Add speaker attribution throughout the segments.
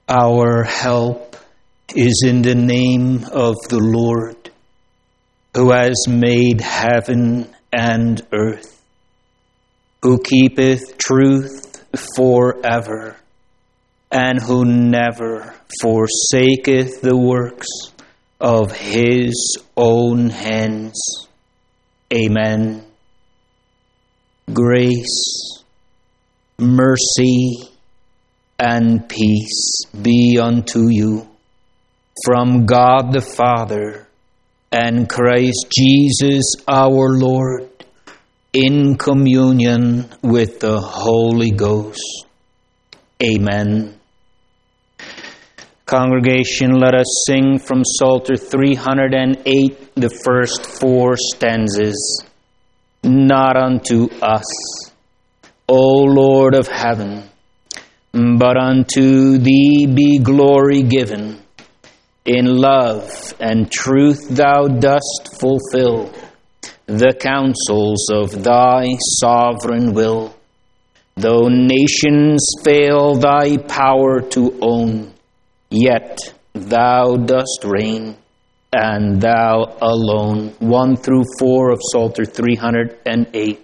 Speaker 1: Our help is in the name of the Lord, who has made heaven and earth, who keepeth truth forever, and who never forsaketh the works of his own hands. Amen. Grace, mercy, and peace be unto you from God the Father and Christ Jesus our Lord, in communion with the Holy Ghost. Amen. Congregation, let us sing from Psalter 308, the first 4 stanzas. Not unto us, O Lord of heaven, but unto thee be glory given. In love and truth thou dost fulfill the counsels of thy sovereign will. Though nations fail thy power to own, yet thou dost reign, and thou alone. 1 through 4 of Psalter 308.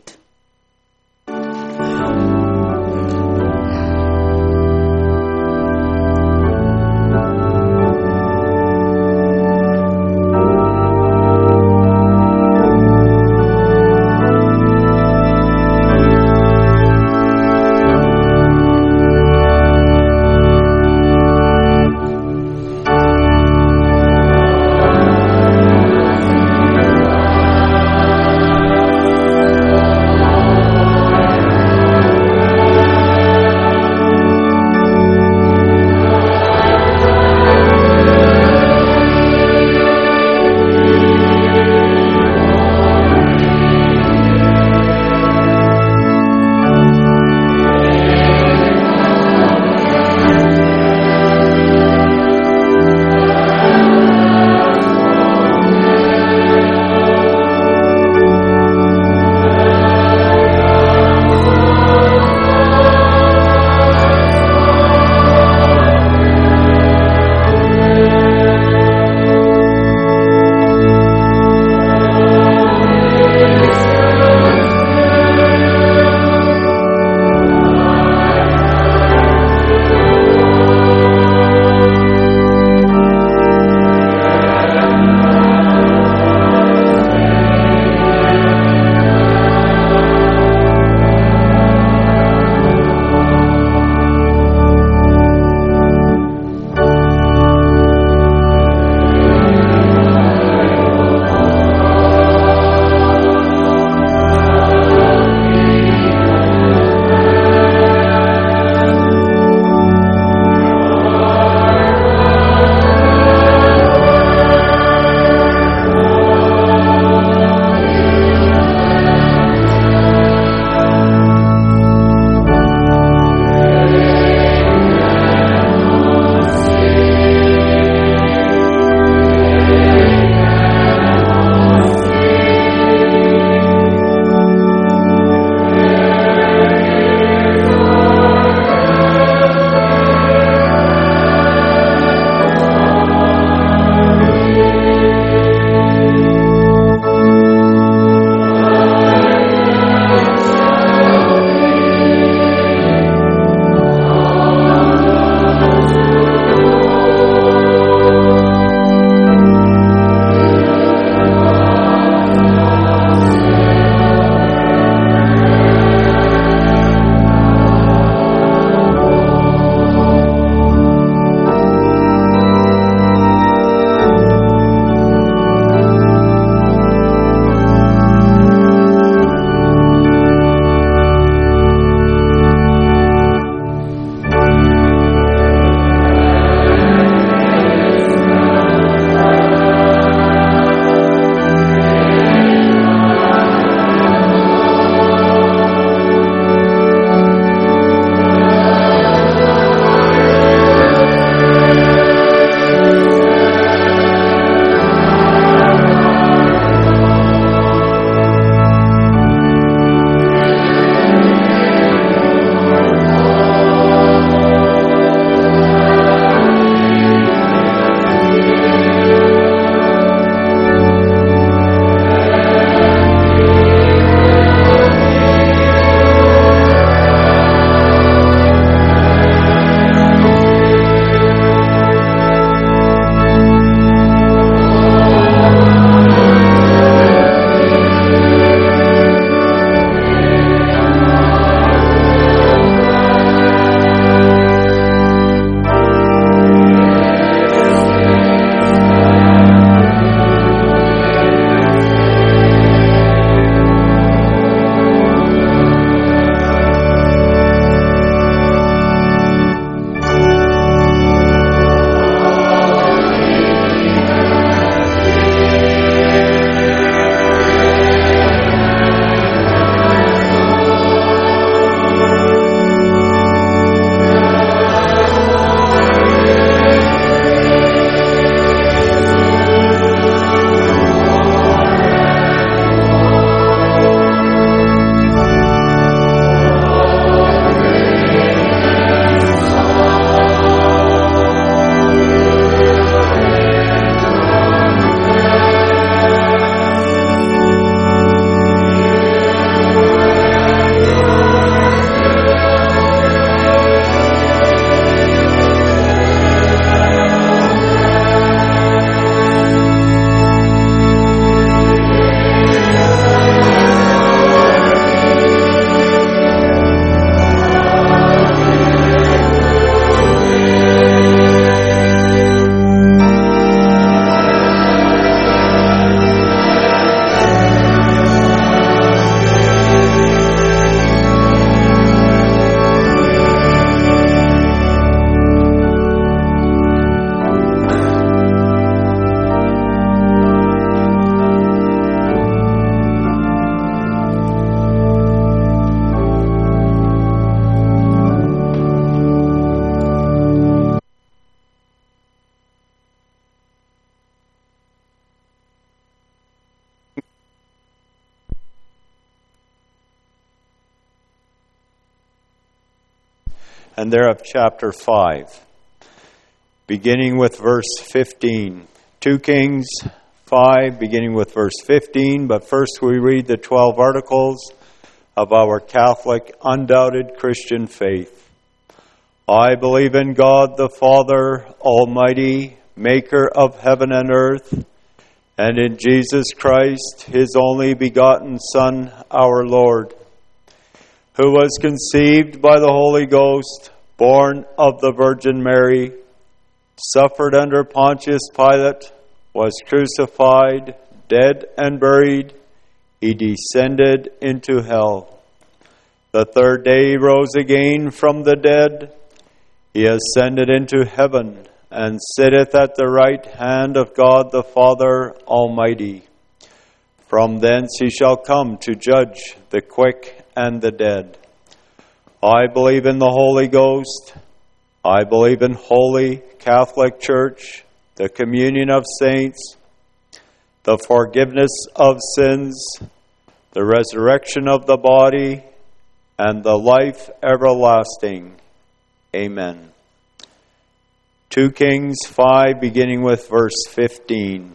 Speaker 2: and thereof chapter 5, beginning with verse 15. 2 Kings 5, beginning with verse 15, but first we read the 12 articles of our Catholic, undoubted Christian faith. I believe in God the Father Almighty, maker of heaven and earth, and in Jesus Christ, his only begotten Son, our Lord, who was conceived by the Holy Ghost, born of the Virgin Mary, suffered under Pontius Pilate, was crucified, dead and buried. He descended into hell. The third day he rose again from the dead. He ascended into heaven and sitteth at the right hand of God the Father Almighty. From thence he shall come to judge the quick and the dead. I believe in the Holy Ghost. I believe in Holy Catholic Church, the communion of saints, the forgiveness of sins, the resurrection of the body, and the life everlasting. Amen. 2 Kings 5, beginning with verse 15.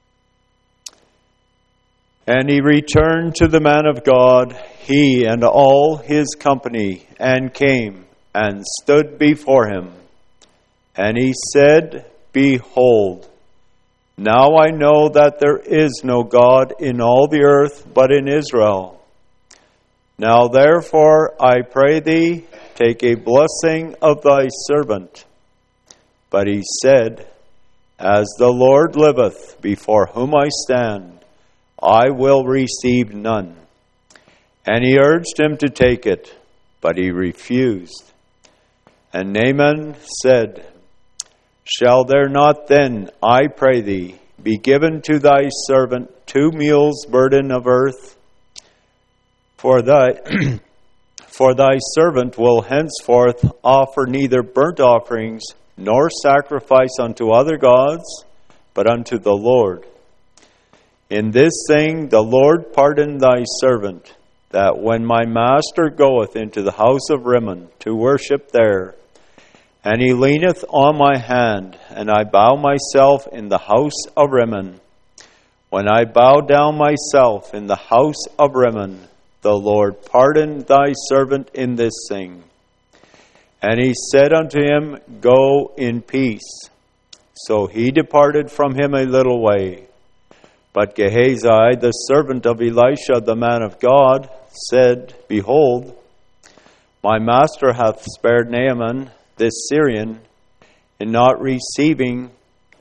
Speaker 2: And he returned to the man of God, he and all his company, and came and stood before him. And he said, Behold, now I know that there is no God in all the earth but in Israel. Now therefore I pray thee, take a blessing of thy servant. But he said, As the Lord liveth, before whom I stand, I will receive none. And he urged him to take it, but he refused. And Naaman said, Shall there not then, I pray thee, be given to thy servant 2 mules' burden of earth? For thy servant will henceforth offer neither burnt offerings nor sacrifice unto other gods, but unto the Lord. In this thing the Lord pardon thy servant, that when my master goeth into the house of Rimmon to worship there, and he leaneth on my hand, and I bow myself in the house of Rimmon, when I bow down myself in the house of Rimmon, the Lord pardon thy servant in this thing. And he said unto him, Go in peace. So he departed from him a little way. But Gehazi, the servant of Elisha, the man of God, said, Behold, my master hath spared Naaman, this Syrian, in not receiving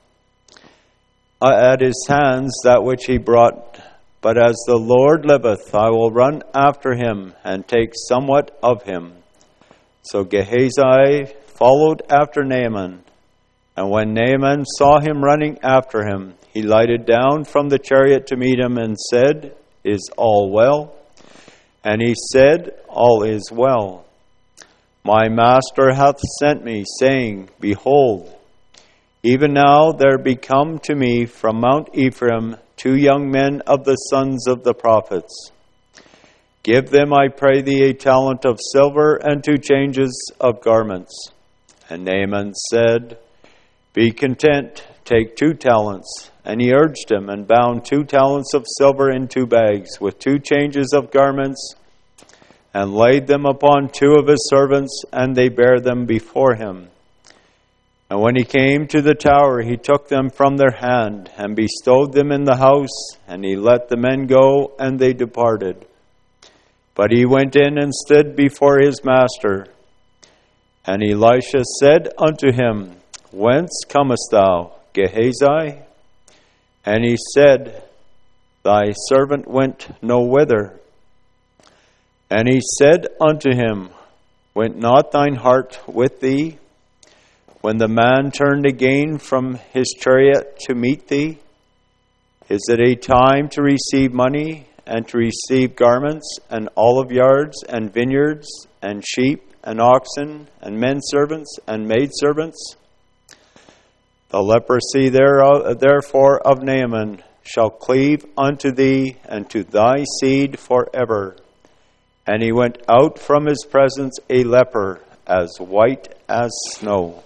Speaker 2: at his hands that which he brought. But as the Lord liveth, I will run after him, and take somewhat of him. So Gehazi followed after Naaman, and when Naaman saw him running after him, he lighted down from the chariot to meet him, and said, Is all well? And he said, All is well. My master hath sent me, saying, Behold, even now there be come to me from Mount Ephraim 2 young men of the sons of the prophets. Give them, I pray thee, a talent of silver and 2 changes of garments. And Naaman said, Be content, take 2 talents. And he urged him, and bound 2 talents of silver in 2 bags, with 2 changes of garments, and laid them upon 2 of his servants, and they bare them before him. And when he came to the tower, he took them from their hand, and bestowed them in the house, and he let the men go, and they departed. But he went in and stood before his master. And Elisha said unto him, Whence comest thou, Gehazi? And he said, Thy servant went no whither. And he said unto him, Went not thine heart with thee, when the man turned again from his chariot to meet thee? Is it a time to receive money, and to receive garments, and olive yards, and vineyards, and sheep, and oxen, and men servants, and maid servants? The leprosy therefore of Naaman shall cleave unto thee, and to thy seed forever. And he went out from his presence a leper, as white as snow.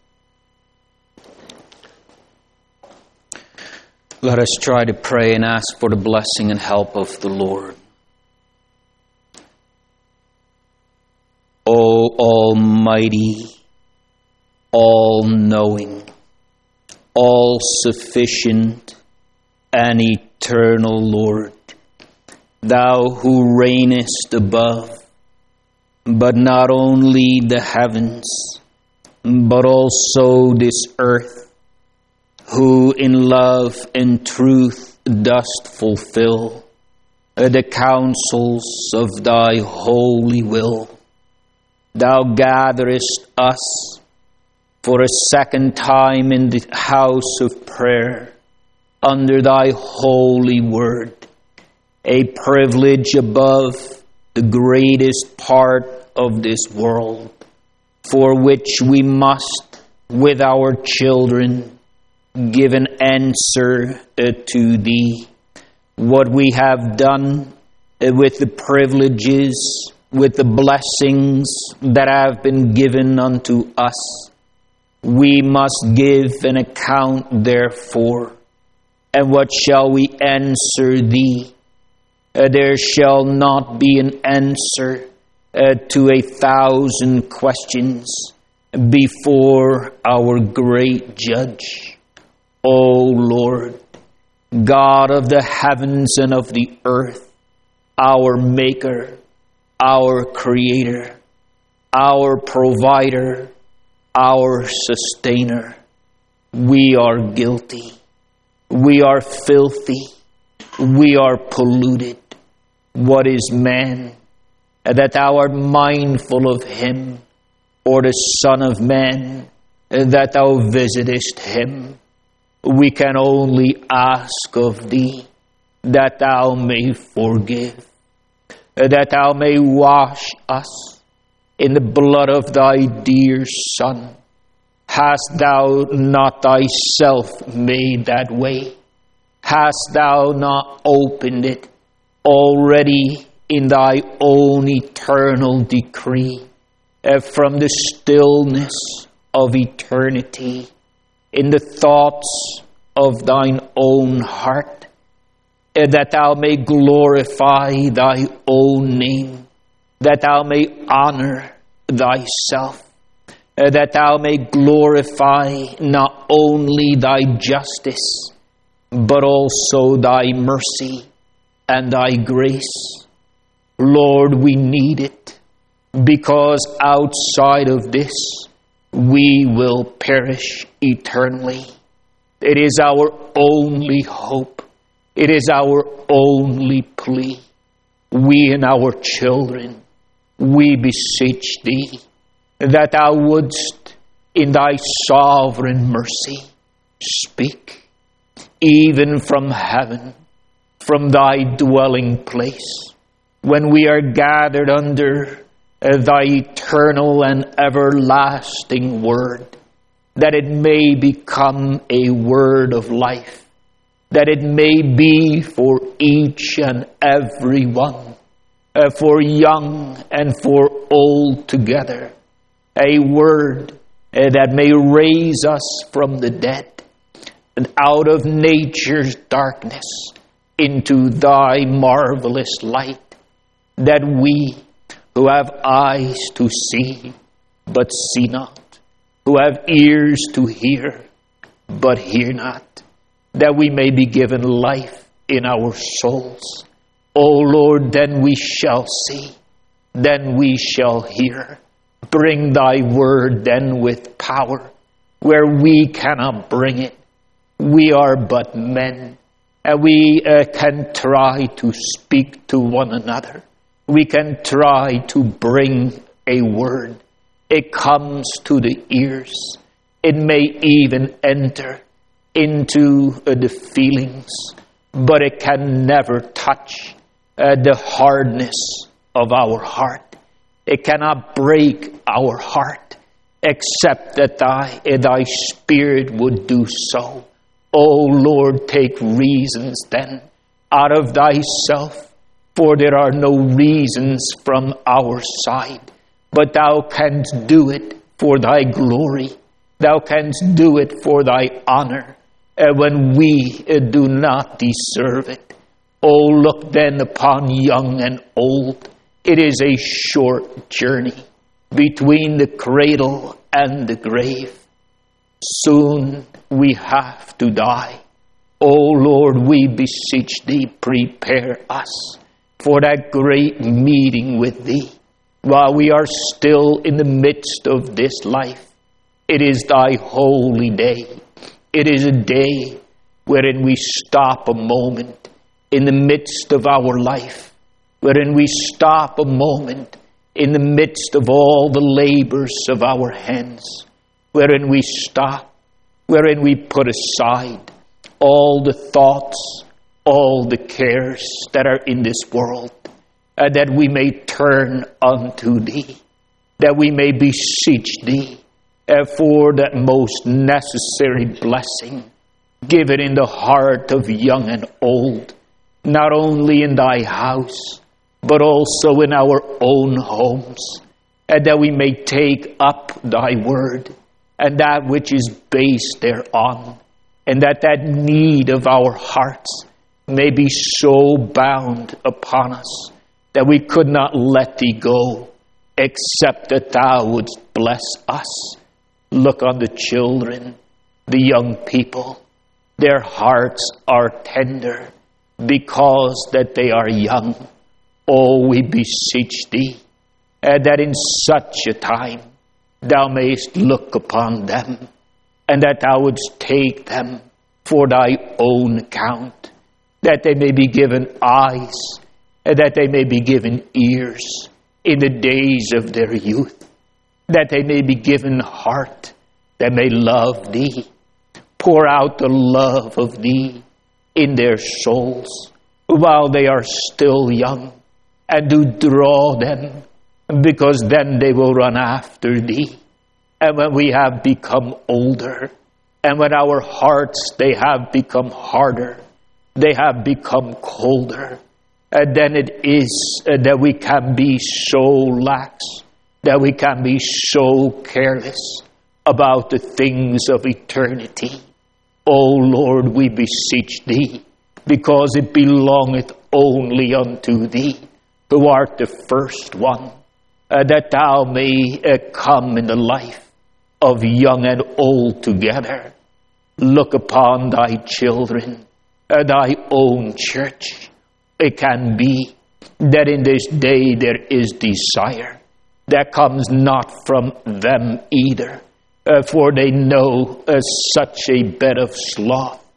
Speaker 1: Let us try to pray and ask for the blessing and help of the Lord. O Almighty, all-knowing, all-sufficient, and eternal Lord, Thou who reignest above, but not only the heavens, but also this earth, who in love and truth dost fulfill the counsels of Thy holy will. Thou gatherest us for a second time in the house of prayer under Thy holy word, a privilege above the greatest part of this world, for which we must, with our children, give an answer to Thee. What we have done with the privileges, with the blessings that have been given unto us, we must give an account therefor. And what shall we answer Thee? There shall not be an answer to 1,000 questions before our great Judge. O Lord, God of the heavens and of the earth, our Maker, our Creator, our Provider, our Sustainer, we are guilty, we are filthy, we are polluted. What is man, that Thou art mindful of him, or the Son of Man, that Thou visitest him? We can only ask of Thee that Thou may forgive, that Thou may wash us in the blood of Thy dear Son. Hast Thou not Thyself made that way? Hast Thou not opened it already in Thy own eternal decree, from the stillness of eternity, in the thoughts of Thine own heart, that Thou may glorify Thy own name, that Thou may honor Thyself, that Thou may glorify not only Thy justice, but also Thy mercy and Thy grace. Lord, we need it, because outside of this, we will perish eternally. It is our only hope. It is our only plea. We and our children, we beseech Thee that Thou wouldst, in Thy sovereign mercy, speak, even from heaven, from Thy dwelling place, when we are gathered under Thy eternal and everlasting word, that it may become a word of life, that it may be for each and every one, for young and for old together, a word that may raise us from the dead and out of nature's darkness into Thy marvelous light, that we who have eyes to see but see not, who have ears to hear but hear not, that we may be given life in our souls. O Lord, then we shall see, then we shall hear. Bring Thy word then with power, where we cannot bring it. We are but men, and we can try to speak to one another. We can try to bring a word. It comes to the ears. It may even enter into the feelings, but it can never touch the hardness of our heart. It cannot break our heart, except that Thy Spirit would do so. O Lord, take reasons then out of Thyself, for there are no reasons from our side, but thou canst do it for thy glory. Thou canst do it for thy honor, when we do not deserve it. Oh, look then upon young and old. It is a short journey between the cradle and the grave. Soon we have to die. Oh Lord, we beseech thee, prepare us for that great meeting with thee. While we are still in the midst of this life, it is thy holy day. It is a day wherein we stop a moment in the midst of our life, wherein we stop a moment in the midst of all the labors of our hands, wherein we stop, wherein we put aside all the thoughts, all the cares that are in this world, that we may turn unto thee, that we may beseech thee for that most necessary blessing given in the heart of young and old, not only in thy house, but also in our own homes, and that we may take up thy word, and that which is based thereon, and that need of our hearts may be so bound upon us that we could not let thee go, except that thou wouldst bless us. Look on the children, the young people. Their hearts are tender because that they are young. Oh, we beseech thee, that in such a time thou mayest look upon them, and that thou wouldst take them for thy own account, that they may be given eyes, and that they may be given ears in the days of their youth, that they may be given heart, that may love thee, pour out the love of thee in their souls while they are still young, and do draw them, because then they will run after thee. And when we have become older, and when our hearts, they have become harder, they have become colder, and then it is that we can be so lax, that we can be so careless about the things of eternity. O Lord, we beseech thee, because it belongeth only unto thee, who art the first one, that thou may come in the life of young and old together. Look upon thy children, thy own church. It can be that in this day there is desire that comes not from them either, for they know such a bed of sloth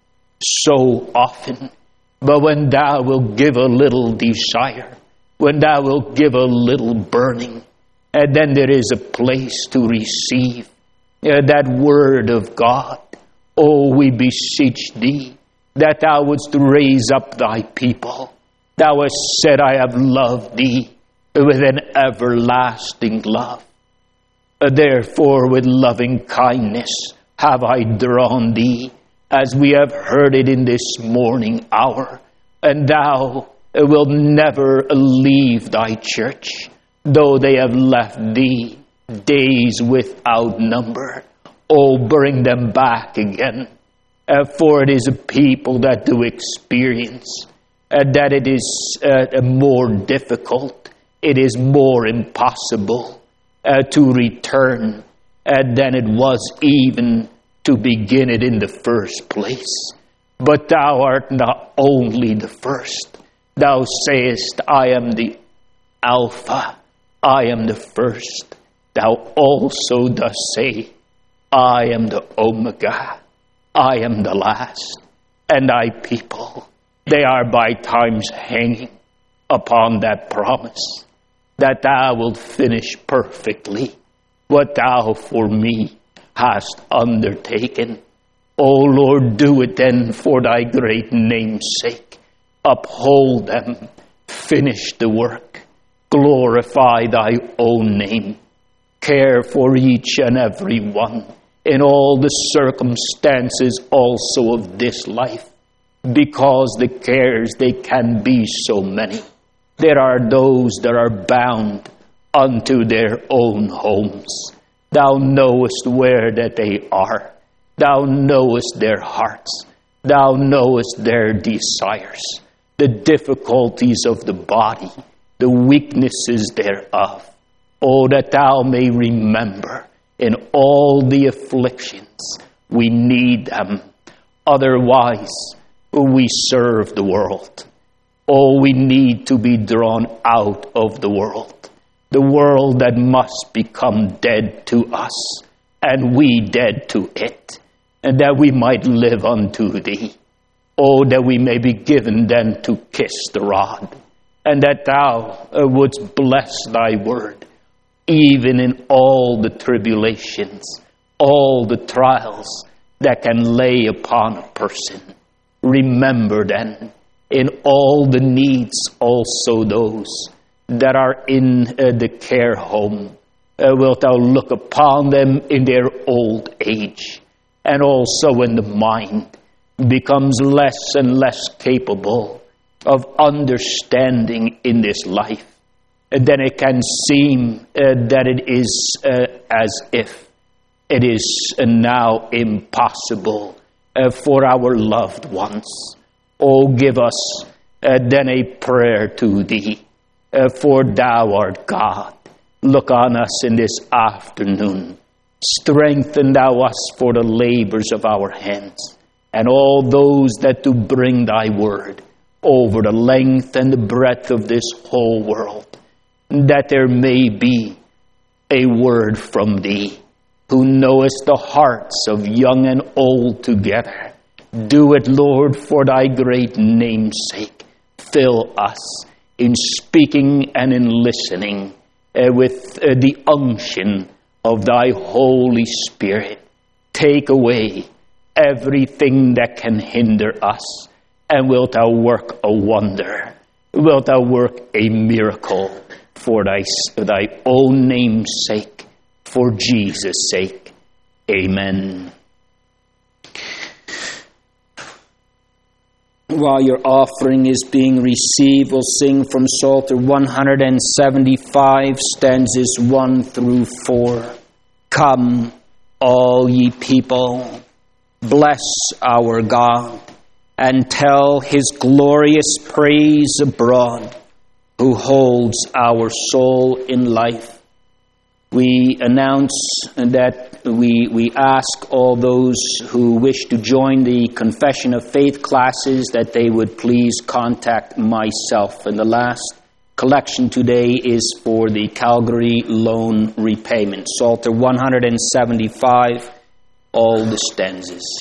Speaker 1: so often. But when thou wilt give a little desire, when thou wilt give a little burning, and then there is a place to receive that word of God. Oh, we beseech thee that thou wouldst raise up thy people. Thou hast said, I have loved thee with an everlasting love. Therefore, with loving kindness have I drawn thee, as we have heard it in this morning hour. And thou wilt never leave thy church, though they have left thee days without number. Oh, bring them back again. For it is a people that do experience that it is more difficult, it is more impossible to return than it was even to begin it in the first place. But thou art not only the first. Thou sayest, I am the Alpha, I am the first. Thou also dost say, I am the Omega, I am the last. And thy people, they are by times hanging upon that promise, that thou wilt finish perfectly what thou for me hast undertaken. O Lord, do it then for thy great name's sake. Uphold them, finish the work, glorify thy own name. Care for each and every one in all the circumstances also of this life, because the cares, they can be so many. There are those that are bound unto their own homes. Thou knowest where that they are. Thou knowest their hearts. Thou knowest their desires, the difficulties of the body, the weaknesses thereof. Oh, that thou may remember in all the afflictions, we need them. Otherwise, we serve the world. Oh, we need to be drawn out of the world that must become dead to us, and we dead to it, and that we might live unto thee. Oh, that we may be given then to kiss the rod, and that thou wouldst bless thy word, even in all the tribulations, all the trials that can lay upon a person. Remember then, in all the needs also those that are in the care home, wilt thou look upon them in their old age, and also when the mind becomes less and less capable of understanding in this life, and then it can seem that it is as if it is now impossible for our loved ones. Oh, give us then a prayer to thee, for thou art God. Look on us in this afternoon. Strengthen thou us for the labors of our hands, and all those that do bring thy word over the length and the breadth of this whole world, that there may be a word from thee, who knowest the hearts of young and old together. Do it, Lord, for thy great name's sake. Fill us in speaking and in listening with the unction of thy Holy Spirit. Take away everything that can hinder us, and wilt thou work a wonder, wilt thou work a miracle for thy own name's sake, for Jesus' sake. Amen. While your offering is being received, we'll sing from Psalter 175, stanzas 1 through 4. Come, all ye people, bless our God, and tell his glorious praise abroad, who holds our soul in life. We announce that we ask all those who wish to join the Confession of Faith classes that they would please contact myself. And the last collection today is for the Calgary loan repayment. Psalter 175, all the stanzas.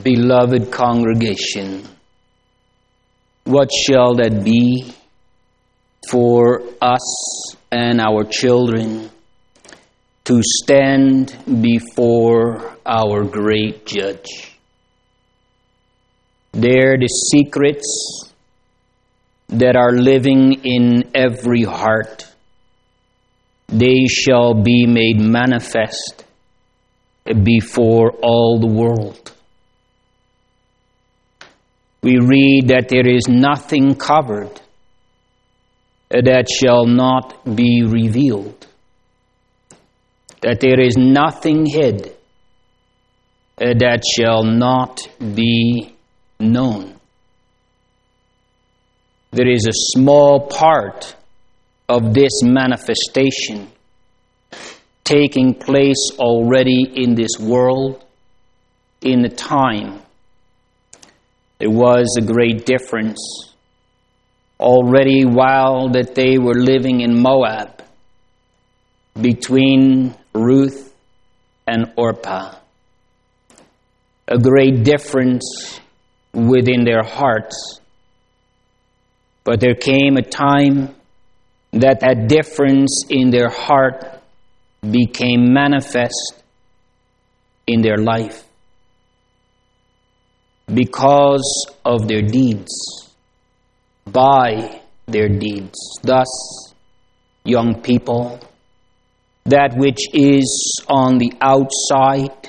Speaker 1: Beloved congregation, what shall that be for us and our children to stand before our great Judge? There the secrets that are living in every heart, they shall be made manifest before all the world. We read that there is nothing covered that shall not be revealed, that there is nothing hid that shall not be known. There is a small part of this manifestation taking place already in this world, in the time. There was a great difference already while that they were living in Moab between Ruth and Orpah. A great difference within their hearts. But there came a time that that difference in their heart became manifest in their life because of their deeds, by their deeds. Thus, young people, that which is on the outside,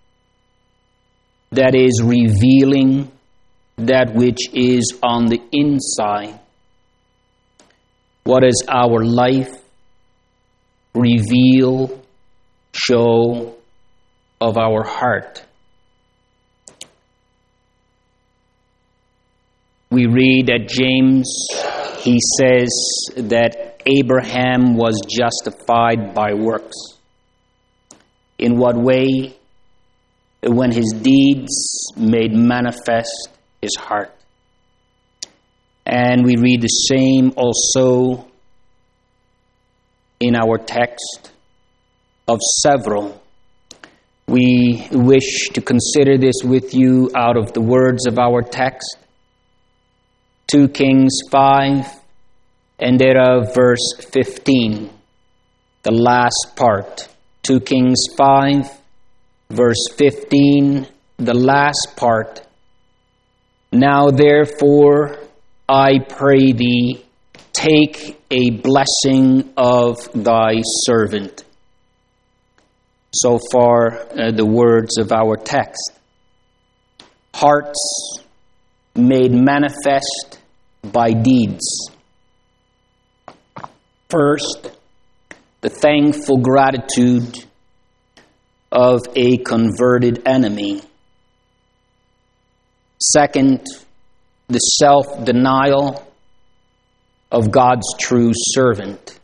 Speaker 1: that is revealing that which is on the inside. What does our life reveal, show of our heart? We read that James, he says that Abraham was justified by works. In what way? When his deeds made manifest his heart. And we read the same also in our text of several. We wish to consider this with you out of the words of our text. 2 Kings 5 and thereof verse 15. The last part. 2 Kings 5 verse 15. The last part. Now therefore I pray thee, take a blessing of thy servant. So far, the words of our text. Hearts made manifest by deeds. First, the thankful gratitude of a converted enemy. Second, the self-denial of God's true servant.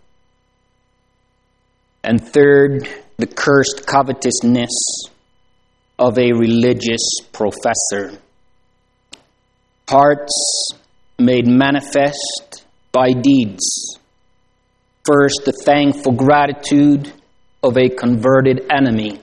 Speaker 1: And third, the cursed covetousness of a religious professor. Hearts made manifest by deeds. First, the thankful gratitude of a converted enemy.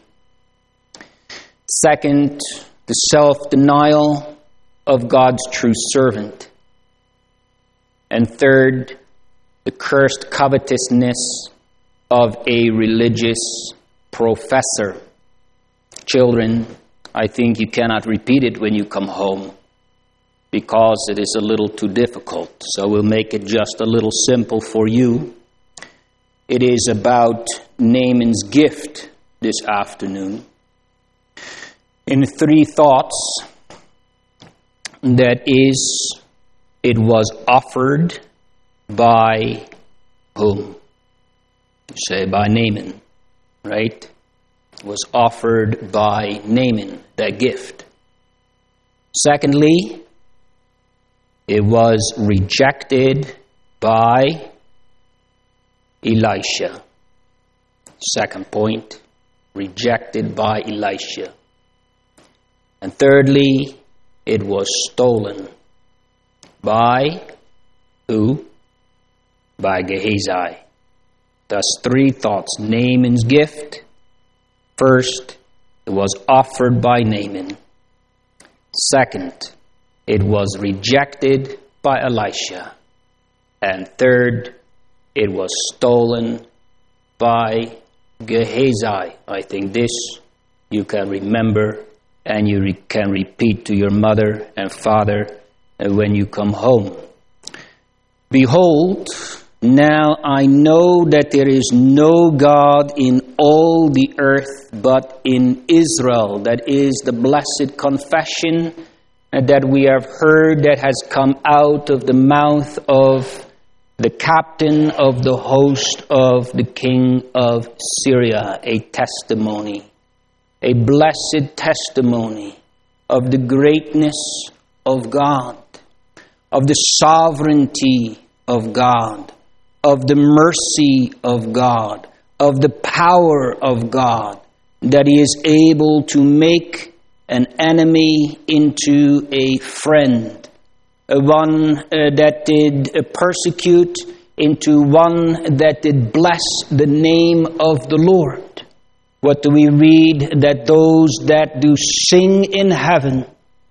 Speaker 1: Second, the self-denial of God's true servant. And third, the cursed covetousness of a religious professor. Children, I think you cannot repeat it when you come home because it is a little too difficult. So we'll make it just a little simple for you. It is about Naaman's gift this afternoon. In 3 thoughts, that is, it was offered by whom? You say by Naaman, right? It was offered by Naaman, that gift. Secondly, it was rejected by Elisha. Second point, rejected by Elisha. And thirdly, it was stolen by who? By Gehazi. Thus 3 thoughts. Naaman's gift. First, it was offered by Naaman. Second, it was rejected by Elisha. And third, it was stolen by Gehazi. I think this you can remember and you can repeat to your mother and father when you come home. Behold, now I know that there is no God in all the earth but in Israel. That is the blessed confession that we have heard that has come out of the mouth of the captain of the host of the king of Syria. A testimony, a blessed testimony of the greatness of God, of the sovereignty of God, of the mercy of God, of the power of God, that He is able to make an enemy into a friend, one that did persecute into one that did bless the name of the Lord. What do we read? That those that do sing in heaven,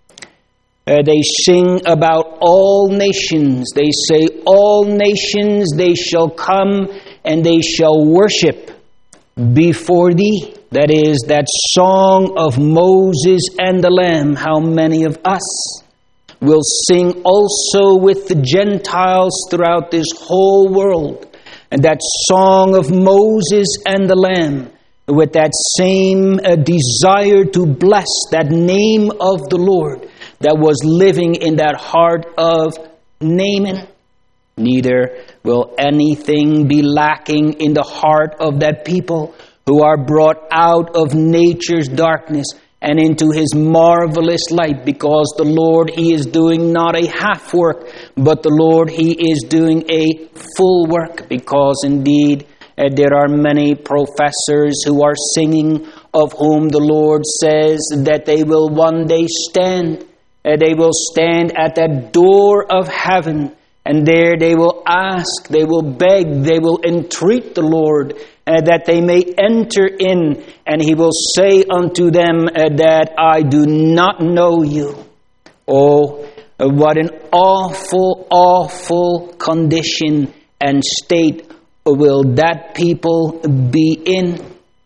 Speaker 1: they sing about all nations. They say, all nations they shall come and they shall worship before thee. That is that song of Moses and the Lamb. How many of us will sing also with the Gentiles throughout this whole world? And that song of Moses and the Lamb, with that same desire to bless that name of the Lord that was living in that heart of Naaman. Neither will anything be lacking in the heart of that people who are brought out of nature's darkness and into His marvelous light, because the Lord, He is doing not a half work, but the Lord, He is doing a full work, because indeed there are many professors who are singing, of whom the Lord says that they will one day stand. They will stand at that door of heaven, and there they will ask, they will beg, they will entreat the Lord that they may enter in, and He will say unto them that I do not know you. Oh, what an awful, awful condition and state will that people be in.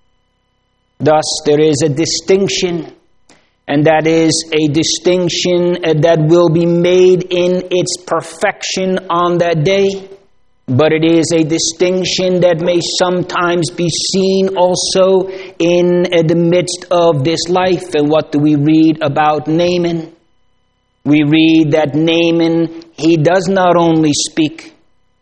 Speaker 1: Thus there is a distinction, and that is a distinction that will be made in its perfection on that day. But it is a distinction that may sometimes be seen also in the midst of this life. And what do we read about Naaman? We read that Naaman, he does not only speak,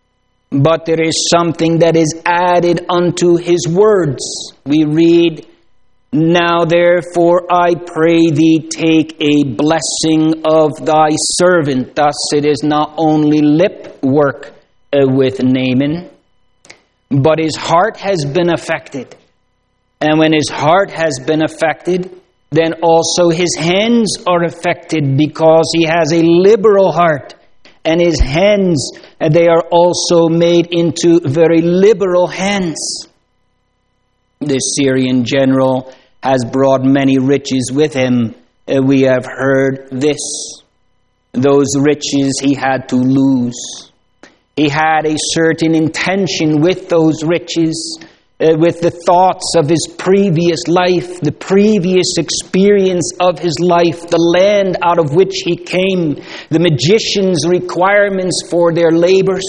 Speaker 1: but there is something that is added unto his words. We read, now therefore I pray thee, take a blessing of thy servant. Thus it is not only lip work with Naaman, but his heart has been affected. And when his heart has been affected, then also his hands are affected, because he has a liberal heart. And his hands, they are also made into very liberal hands. The Syrian general has brought many riches with him. We have heard this. Those riches he had to lose. He had a certain intention with those riches, with the thoughts of his previous life, the previous experience of his life, the land out of which he came, the magicians' requirements for their labors.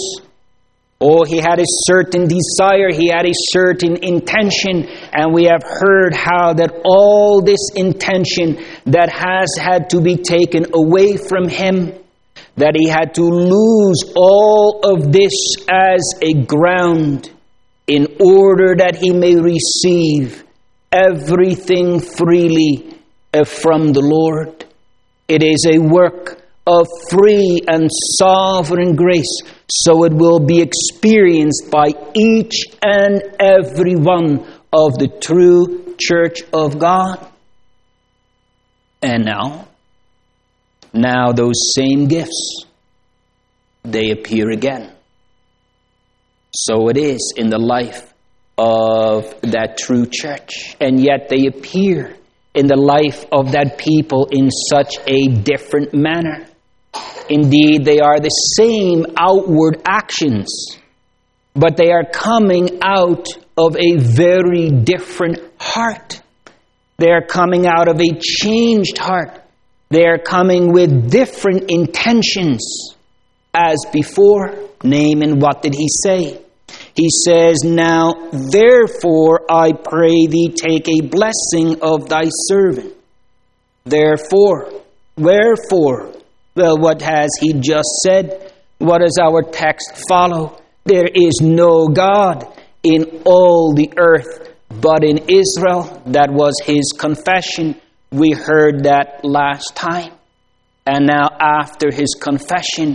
Speaker 1: Oh, he had a certain desire, he had a certain intention, and we have heard how that all this intention that has had to be taken away from him, that he had to lose all of this as a ground in order that he may receive everything freely from the Lord. It is a work of free and sovereign grace, so it will be experienced by each and every one of the true church of God. And now those same gifts, they appear again. So it is in the life of that true church. And yet they appear in the life of that people in such a different manner. Indeed, they are the same outward actions, but they are coming out of a very different heart. They are coming out of a changed heart. They are coming with different intentions as before. Naaman, what did he say? He says, "Now, therefore, I pray thee, take a blessing of thy servant." Therefore, wherefore? Well, what has he just said? What does our text follow? There is no God in all the earth but in Israel. That was his confession. We heard that last time. And now after his confession,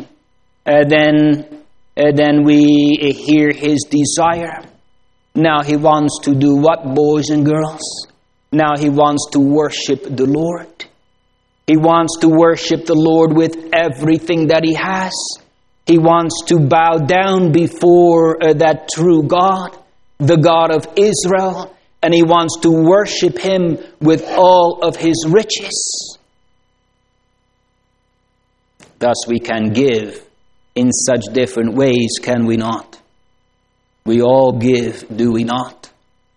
Speaker 1: then we hear his desire. Now he wants to do what, boys and girls? Now he wants to worship the Lord. He wants to worship the Lord with everything that he has. He wants to bow down before that true God, the God of Israel, and he wants to worship him with all of his riches. Thus we can give in such different ways, can we not? We all give, do we not?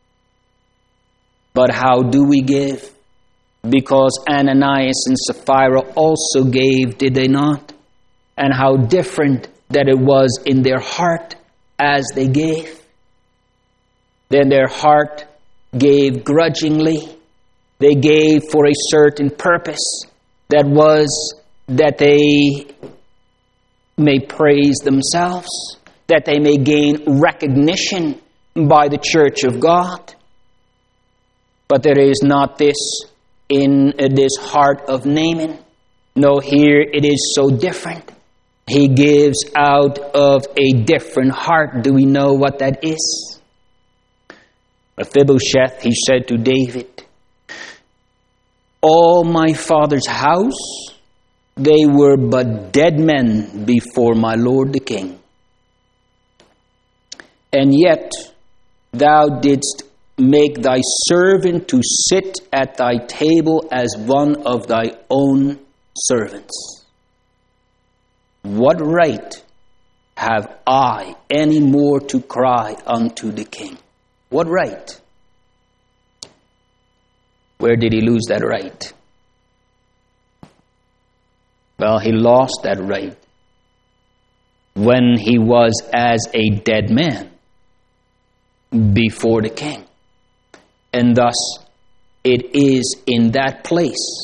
Speaker 1: But how do we give? Because Ananias and Sapphira also gave, did they not? And how different that it was in their heart as they gave. Then their heart gave grudgingly. They gave for a certain purpose, that was that they may praise themselves, that they may gain recognition by the church of God. But there is not this in this heart of Naaman. No, here it is so different. He gives out of a different heart. Do we know what that is? Mephibosheth, he said to David, "All my father's house, they were but dead men before my lord the king. And yet thou didst make thy servant to sit at thy table as one of thy own servants. What right have I any more to cry unto the king?" What right? Where did he lose that right? Well, he lost that right when he was as a dead man before the king. And thus, it is in that place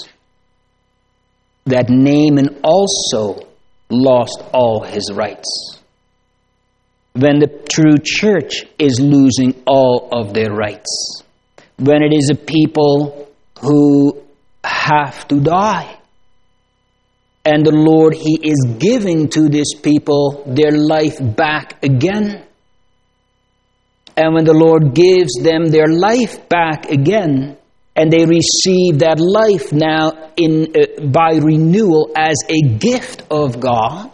Speaker 1: that Naaman also lost all his rights. When the true church is losing all of their rights. When it is a people who have to die. And the Lord, He is giving to this people their life back again. And when the Lord gives them their life back again, and they receive that life now by renewal as a gift of God,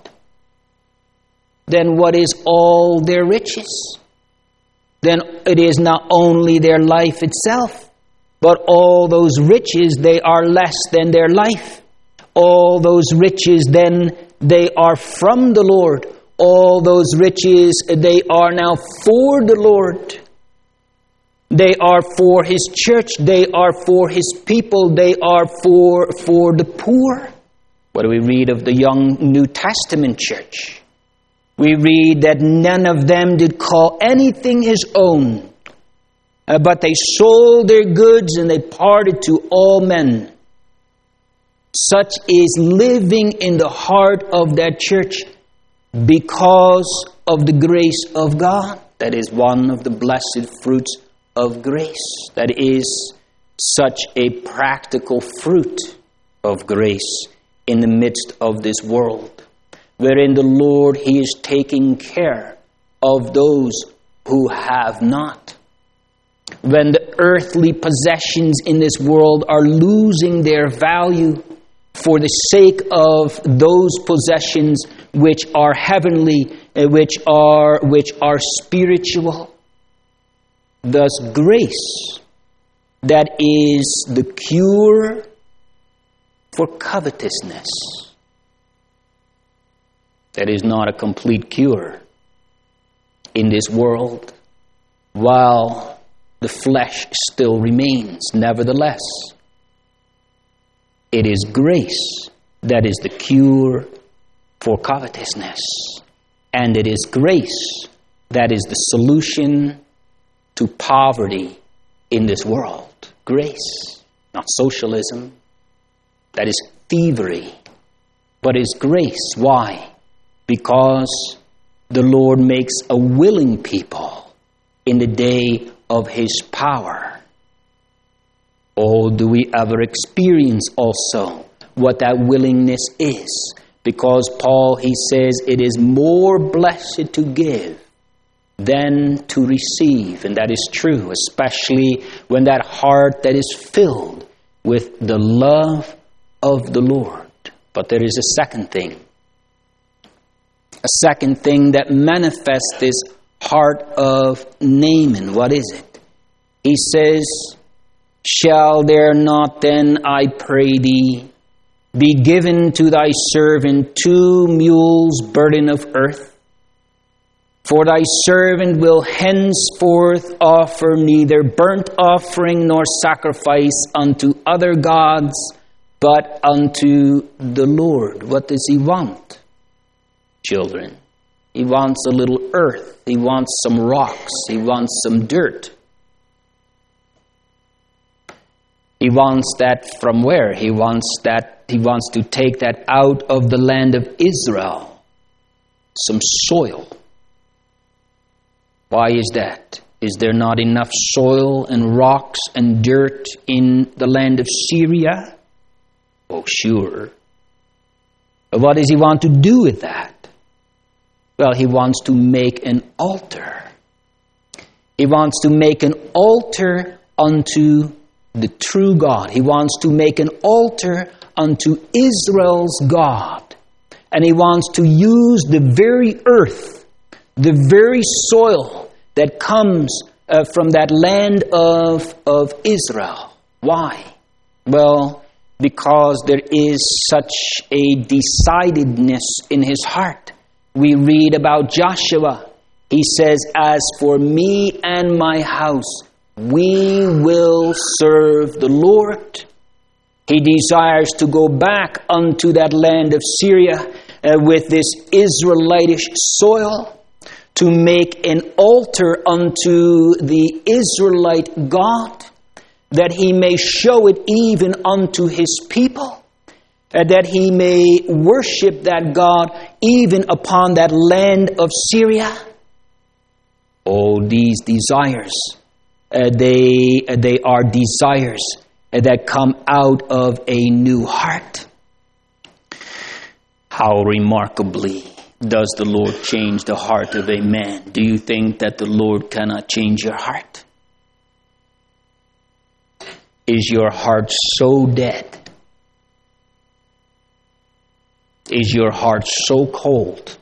Speaker 1: then what is all their riches? Then it is not only their life itself, but all those riches, they are less than their life. All those riches, then, they are from the Lord. All those riches, they are now for the Lord. They are for His church. They are for His people. They are for the poor. What do we read of the young New Testament church? We read that none of them did call anything his own, but they sold their goods and they parted to all men. Such is living in the heart of that church because of the grace of God. That is one of the blessed fruits of grace. That is such a practical fruit of grace in the midst of this world, wherein the Lord, He is taking care of those who have not. When the earthly possessions in this world are losing their value for the sake of those possessions which are heavenly, which are spiritual, thus grace that is the cure for covetousness. That is not a complete cure in this world while the flesh still remains. Nevertheless, it is grace that is the cure for covetousness. And it is grace that is the solution to poverty in this world. Grace, not socialism. That is thievery. But it's grace. Why? Because the Lord makes a willing people in the day of His power. Oh, do we ever experience also what that willingness is? Because Paul, he says, it is more blessed to give than to receive. And that is true, especially when that heart that is filled with the love of the Lord. But there is a second thing. A second thing that manifests this heart of Naaman. What is it? He says, shall there not then, I pray thee, be given to thy servant 2 mules burden of earth? For thy servant will henceforth offer neither burnt offering nor sacrifice unto other gods, but unto the Lord. What does he want, children? He wants a little earth. He wants some rocks. He wants some dirt. He wants that from where? He wants to take that out of the land of Israel. Some soil. Why is that? Is there not enough soil and rocks and dirt in the land of Syria? Oh, sure. But what does he want to do with that? Well, he wants to make an altar. He wants to make an altar unto the true God. He wants to make an altar unto Israel's God. And he wants to use the very earth, the very soil that comes from that land of Israel. Why? Well, because there is such a decidedness in his heart. We read about Joshua. He says, as for me and my house, we will serve the Lord. He desires to go back unto that land of Syria with this Israelitish soil to make an altar unto the Israelite God, that he may show it even unto his people, that he may worship that God even upon that land of Syria. Oh, these desires, they are desires that come out of a new heart. How remarkably does the Lord change the heart of a man? Do you think that the Lord cannot change your heart? Is your heart so dead? Is your heart so cold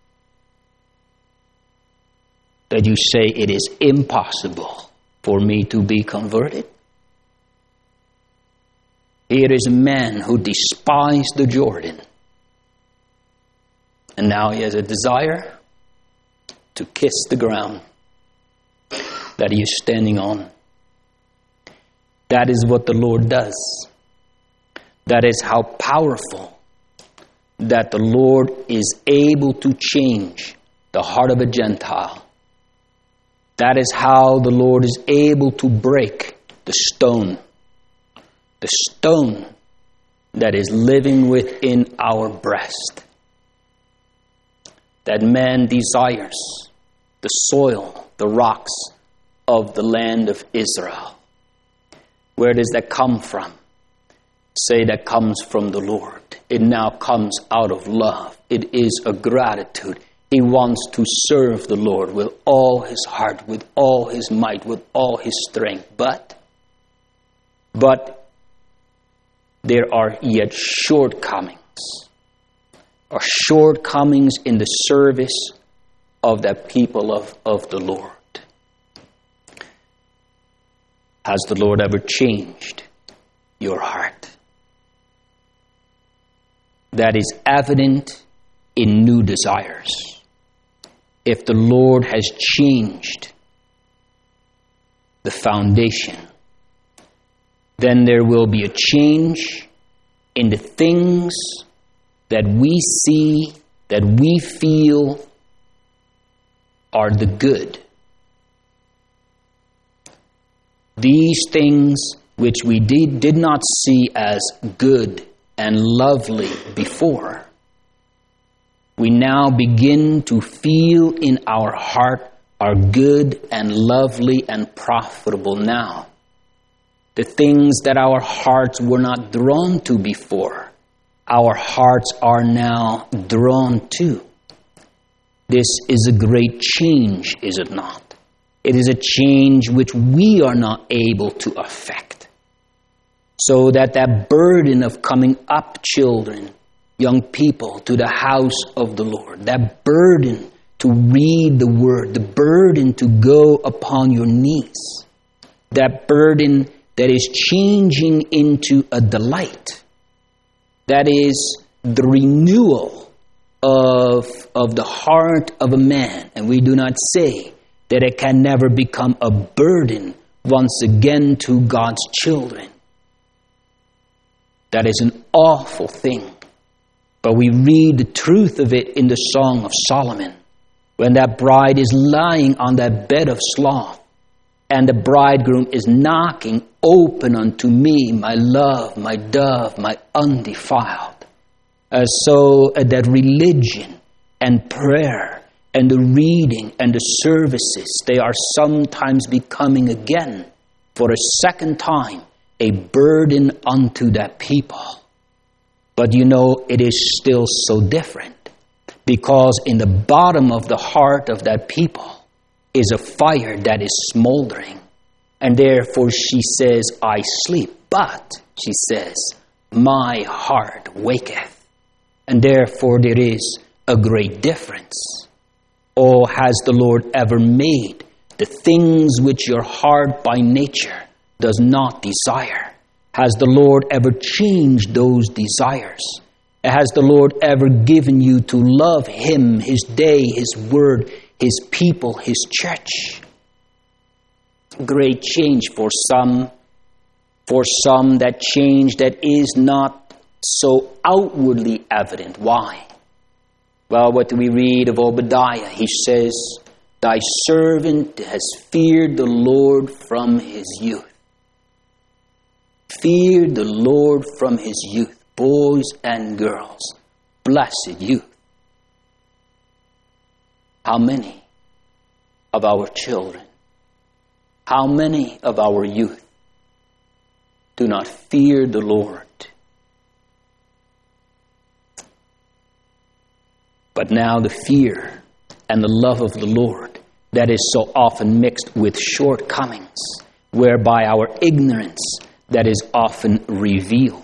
Speaker 1: that you say it is impossible for me to be converted? Here is a man who despised the Jordan, and now he has a desire to kiss the ground that he is standing on. That is what the Lord does. That is how powerful that the Lord is able to change the heart of a Gentile. That is how the Lord is able to break the stone that is living within our breast. That man desires the soil, the rocks of the land of Israel. Where does that come from? Say that comes from the Lord. It now comes out of love. It is a gratitude. He wants to serve the Lord with all his heart, with all his might, with all his strength. But there are yet shortcomings. Or shortcomings in the service of the people of the Lord. Has the Lord ever changed your heart? That is evident in new desires. If the Lord has changed the foundation, then there will be a change in the things that we see, that we feel are the good. These things which we did not see as good and lovely before, we now begin to feel in our heart are good and lovely and profitable now. The things that our hearts were not drawn to before, our hearts are now drawn to. This is a great change, is it not? It is a change which we are not able to affect. So that burden of coming up, children, young people, to the house of the Lord, that burden to read the Word, the burden to go upon your knees, that burden that is changing into a delight, that is the renewal of the heart of a man. And we do not say that it can never become a burden once again to God's children. That is an awful thing. But we read the truth of it in the Song of Solomon, when that bride is lying on that bed of sloth, and the bridegroom is knocking, "Open unto me, my love, my dove, my undefiled." So that religion and prayer and the reading and the services, they are sometimes becoming again, for a second time, a burden unto that people. But you know, it is still so different, because in the bottom of the heart of that people is a fire that is smoldering. And therefore she says, "I sleep." But, she says, "My heart waketh." And therefore there is a great difference. Oh, has the Lord ever made the things which your heart by nature does not desire? Has the Lord ever changed those desires? Has the Lord ever given you to love Him, His day, His word, His people, His church? Great change for some. For some, that change that is not so outwardly evident. Why? Well, what do we read of Obadiah? He says, "Thy servant has feared the Lord from his youth." Feared the Lord from his youth. Boys and girls, blessed youth. How many of our children, how many of our youth do not fear the Lord? But now the fear and the love of the Lord that is so often mixed with shortcomings, whereby our ignorance that is often revealed.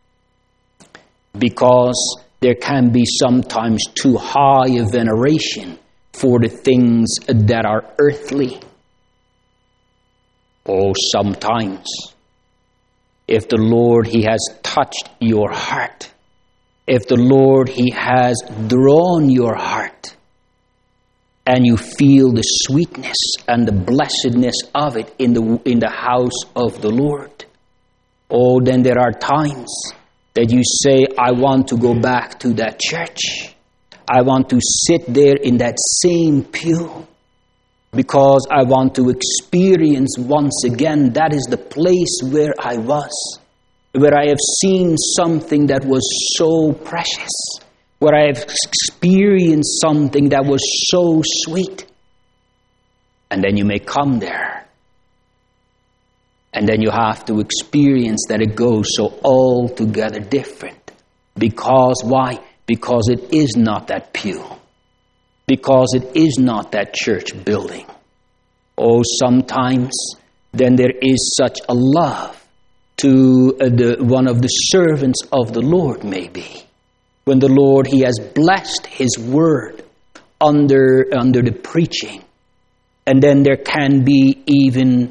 Speaker 1: Because there can be sometimes too high a veneration for the things that are earthly. Oh, sometimes, if the Lord, He has touched your heart, if the Lord, He has drawn your heart, and you feel the sweetness and the blessedness of it in the house of the Lord, oh, then there are times that you say, "I want to go back to that church. I want to sit there in that same pew, because I want to experience once again, that is the place where I was, where I have seen something that was so precious, where I have experienced something that was so sweet." And then you may come there, and then you have to experience that it goes so altogether different. Because why? Because it is not that pew. Because it is not that church building. Oh, sometimes then there is such a love to one of the servants of the Lord, maybe. When the Lord, He has blessed His word under the preaching. And then there can be even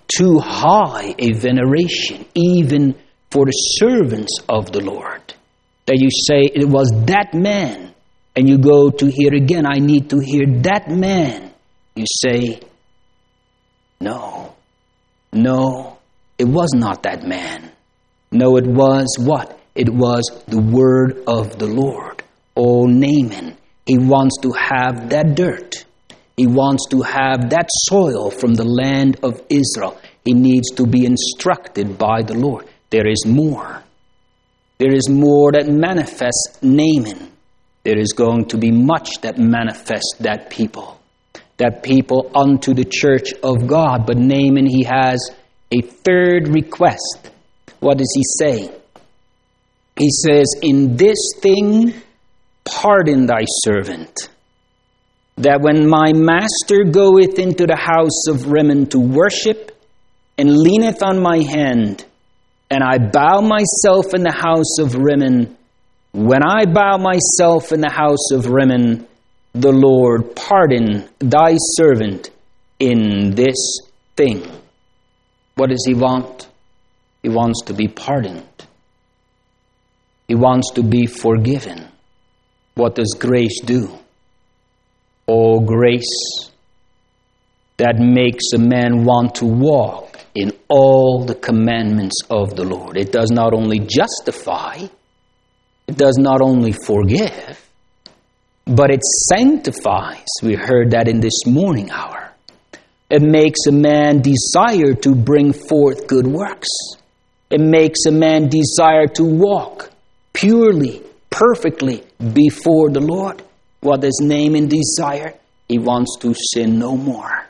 Speaker 1: too high a veneration, even for the servants of the Lord, that you say it was that man, and you go to hear again, I need to hear that man. You say, no, it was not that man. No, it was what? It was the word of the Lord. Oh, Naaman, he wants to have that dirt. He wants to have that soil from the land of Israel. He needs to be instructed by the Lord. There is more. There is more that manifests Naaman. There is going to be much that manifests that people unto the church of God. But Naaman, he has a third request. What does he say? He says, in this thing, pardon thy servant, that when my master goeth into the house of Rimmon to worship, and leaneth on my hand, and I bow myself in the house of Rimmon, when I bow myself in the house of Rimmon, the Lord pardon thy servant in this thing. What does he want? He wants to be pardoned. He wants to be forgiven. What does grace do? Oh, grace that makes a man want to walk in all the commandments of the Lord. It does not only justify, it does not only forgive, but it sanctifies. We heard that in this morning hour. It makes a man desire to bring forth good works. It makes a man desire to walk purely, perfectly before the Lord. What does Naaman desire? He wants to sin no more.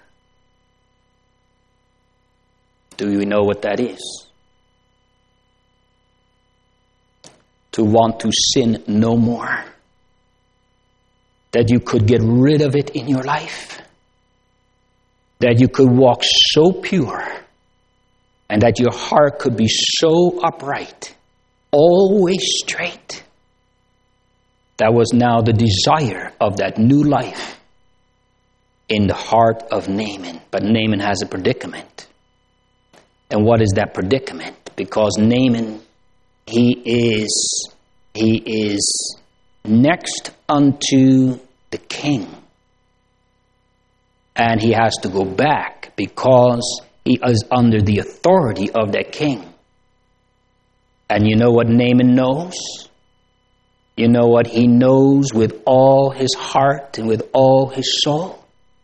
Speaker 1: Do you know what that is? To want to sin no more. That you could get rid of it in your life. That you could walk so pure. And that your heart could be so upright. Always straight. That was now the desire of that new life in the heart of Naaman. But Naaman has a predicament. And what is that predicament? Because Naaman, he is next unto the king. And he has to go back because he is under the authority of that king. And you know what Naaman knows? You know what he knows with all his heart and with all his soul?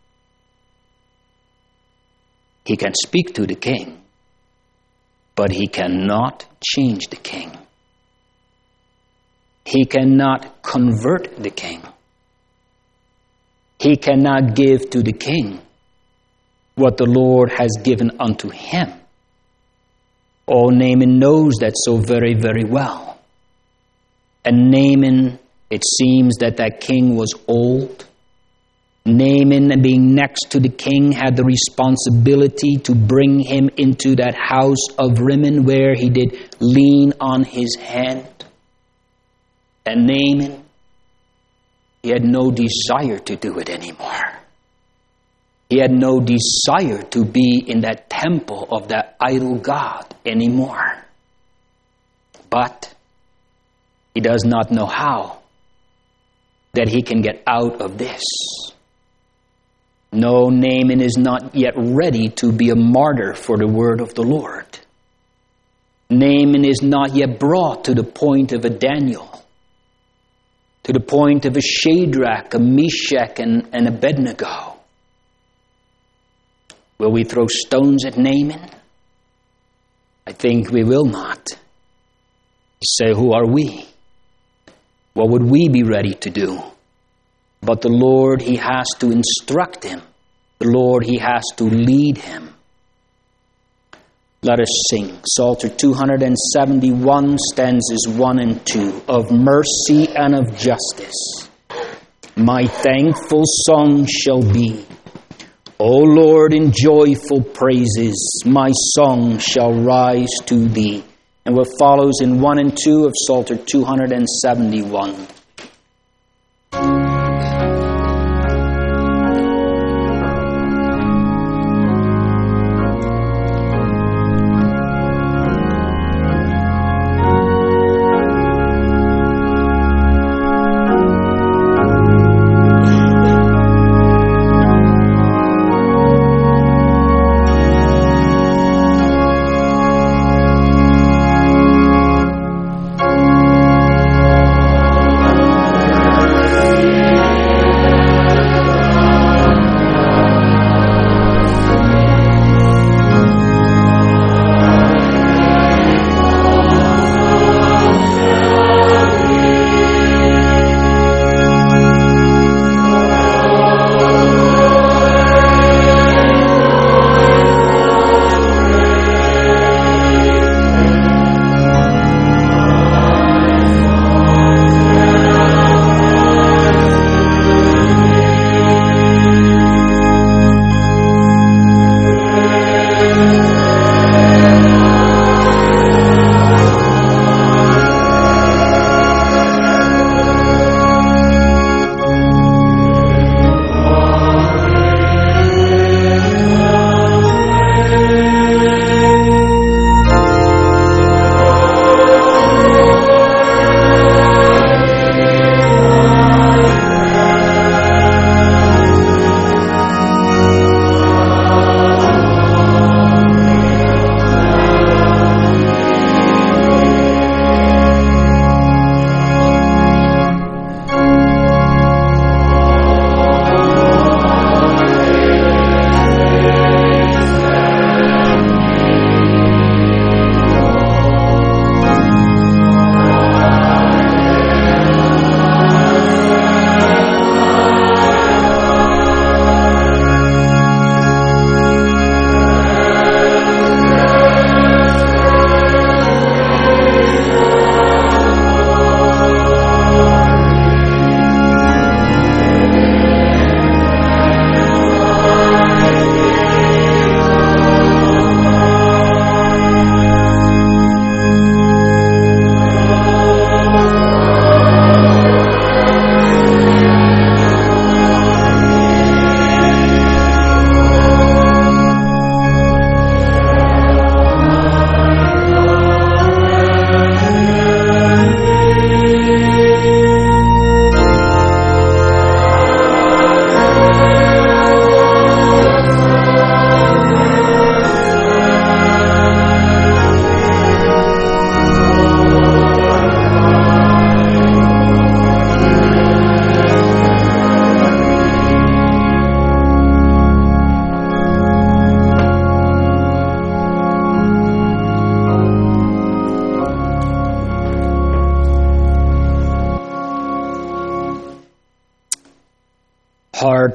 Speaker 1: He can speak to the king, but he cannot change the king. He cannot convert the king. He cannot give to the king what the Lord has given unto him. Oh, Naaman knows that so very, very well. And Naaman, it seems that king was old. Naaman, being next to the king, had the responsibility to bring him into that house of Rimmon where he did lean on his hand. And Naaman, he had no desire to do it anymore. He had no desire to be in that temple of that idol god anymore. But he does not know how that he can get out of this. No, Naaman is not yet ready to be a martyr for the word of the Lord. Naaman is not yet brought to the point of a Daniel, to the point of a Shadrach, a Meshach, and Abednego. Will we throw stones at Naaman? I think we will not. You say, who are we? What would we be ready to do? But the Lord, he has to instruct him. The Lord, he has to lead him. Let us sing Psalter 271, stanzas 1 and 2, of mercy and of justice. My thankful song shall be, O Lord, in joyful praises, my song shall rise to thee. And what follows in 1 and 2 of Psalter 271.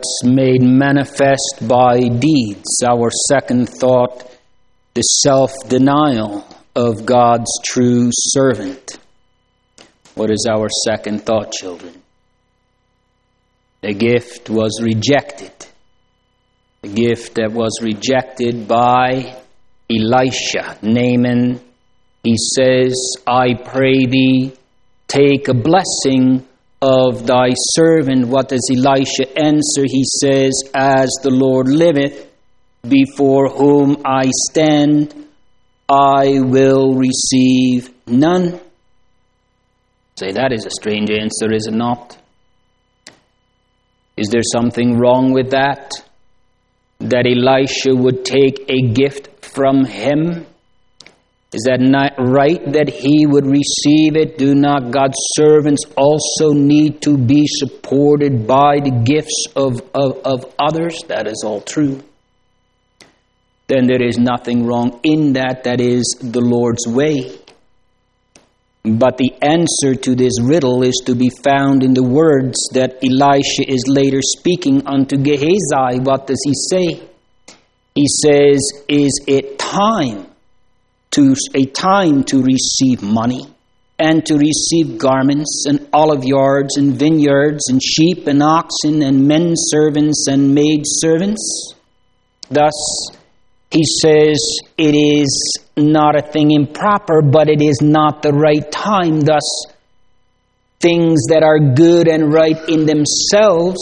Speaker 1: hearts made manifest by deeds. Our second thought, the self-denial of God's true servant. What is our second thought, children? The gift was rejected. The gift that was rejected by Elisha. Naaman, he says, I pray thee, take a blessing of thy servant. What does Elisha answer? He says, as the Lord liveth, before whom I stand, I will receive none. Say, that is a strange answer, is it not? Is there something wrong with that? That Elisha would take a gift from him? Is that not right that he would receive it? Do not God's servants also need to be supported by the gifts of others? That is all true. Then there is nothing wrong in that. That is the Lord's way. But the answer to this riddle is to be found in the words that Elisha is later speaking unto Gehazi. What does he say? He says, is it time to receive money and to receive garments and olive yards and vineyards and sheep and oxen and men servants and maid servants? Thus, he says, it is not a thing improper, but it is not the right time. Thus, things that are good and right in themselves,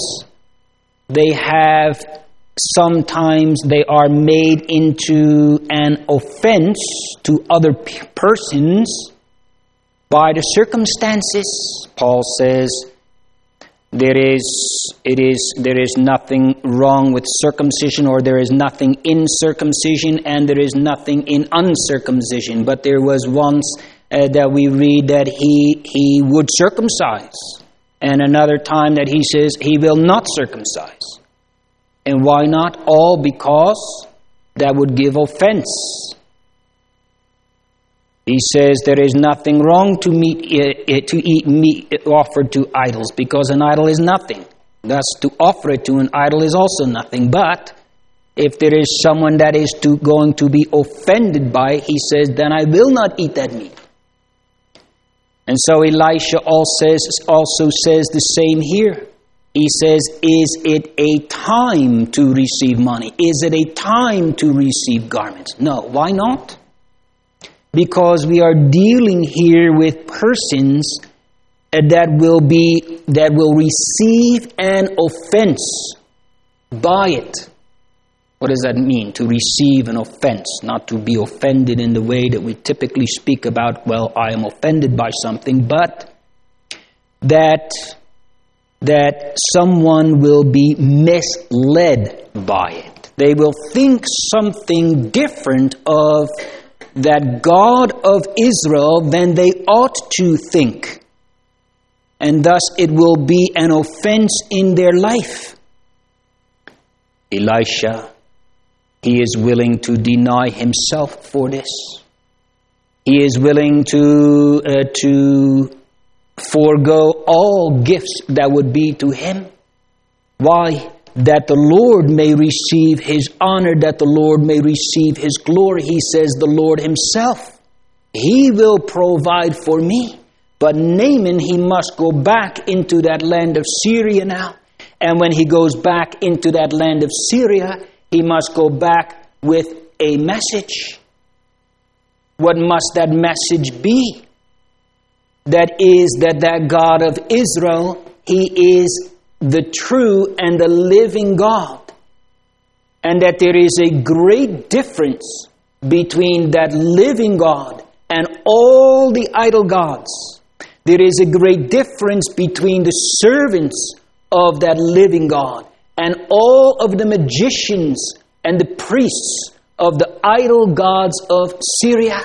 Speaker 1: sometimes they are made into an offense to other persons by the circumstances. Paul says, there is nothing wrong with circumcision, or there is nothing in circumcision, and there is nothing in uncircumcision. But there was once that we read that he would circumcise, and another time that he says he will not circumcise. And why not? All because that would give offense. He says there is nothing wrong to eat meat offered to idols, because an idol is nothing. Thus, to offer it to an idol is also nothing. But if there is someone that is going to be offended by it, he says, then I will not eat that meat. And so Elisha also says the same here. He says, is it a time to receive money? Is it a time to receive garments? No. Why not? Because we are dealing here with persons that will receive an offense by it. What does that mean? To receive an offense, not to be offended in the way that we typically speak about, well, I am offended by something, but that someone will be misled by it. They will think something different of that God of Israel than they ought to think. And thus it will be an offense in their life. Elisha, he is willing to deny himself for this. He is willing to forego all gifts that would be to him. Why? That the Lord may receive his honor, that the Lord may receive his glory. He says, the Lord himself, he will provide for me. But Naaman, he must go back into that land of Syria now. And when he goes back into that land of Syria, he must go back with a message. What must that message be? That is that God of Israel, he is the true and the living God. And that there is a great difference between that living God and all the idol gods. There is a great difference between the servants of that living God and all of the magicians and the priests of the idol gods of Syria.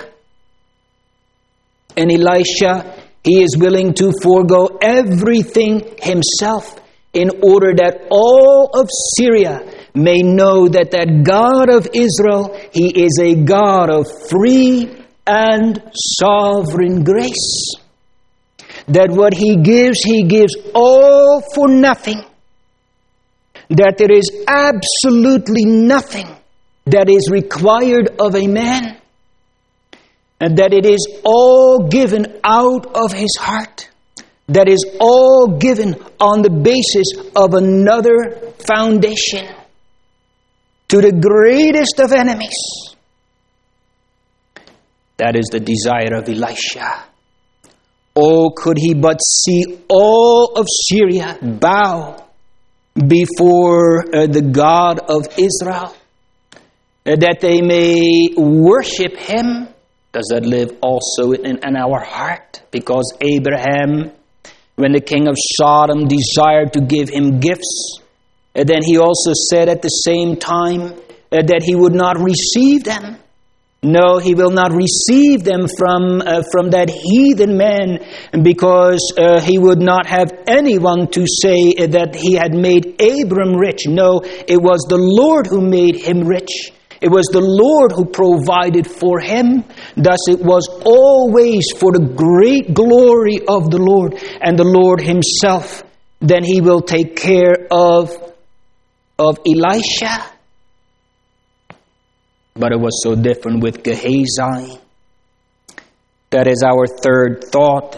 Speaker 1: And Elisha, he is willing to forego everything himself in order that all of Syria may know that God of Israel, he is a God of free and sovereign grace. That what he gives all for nothing. that there is absolutely nothing that is required of a man, and that it is all given out of his heart, that is all given on the basis of another foundation, to the greatest of enemies. That is the desire of Elisha. Oh, could he but see all of Syria bow before the God of Israel, that they may worship him. Does that live also in our heart? Because Abraham, when the king of Sodom desired to give him gifts, then he also said at the same time that he would not receive them. No, he will not receive them from that heathen man, because he would not have anyone to say that he had made Abram rich. No, it was the Lord who made him rich. It was the Lord who provided for him. Thus it was always for the great glory of the Lord and the Lord himself. Then he will take care of Elisha. But it was so different with Gehazi. That is our third thought.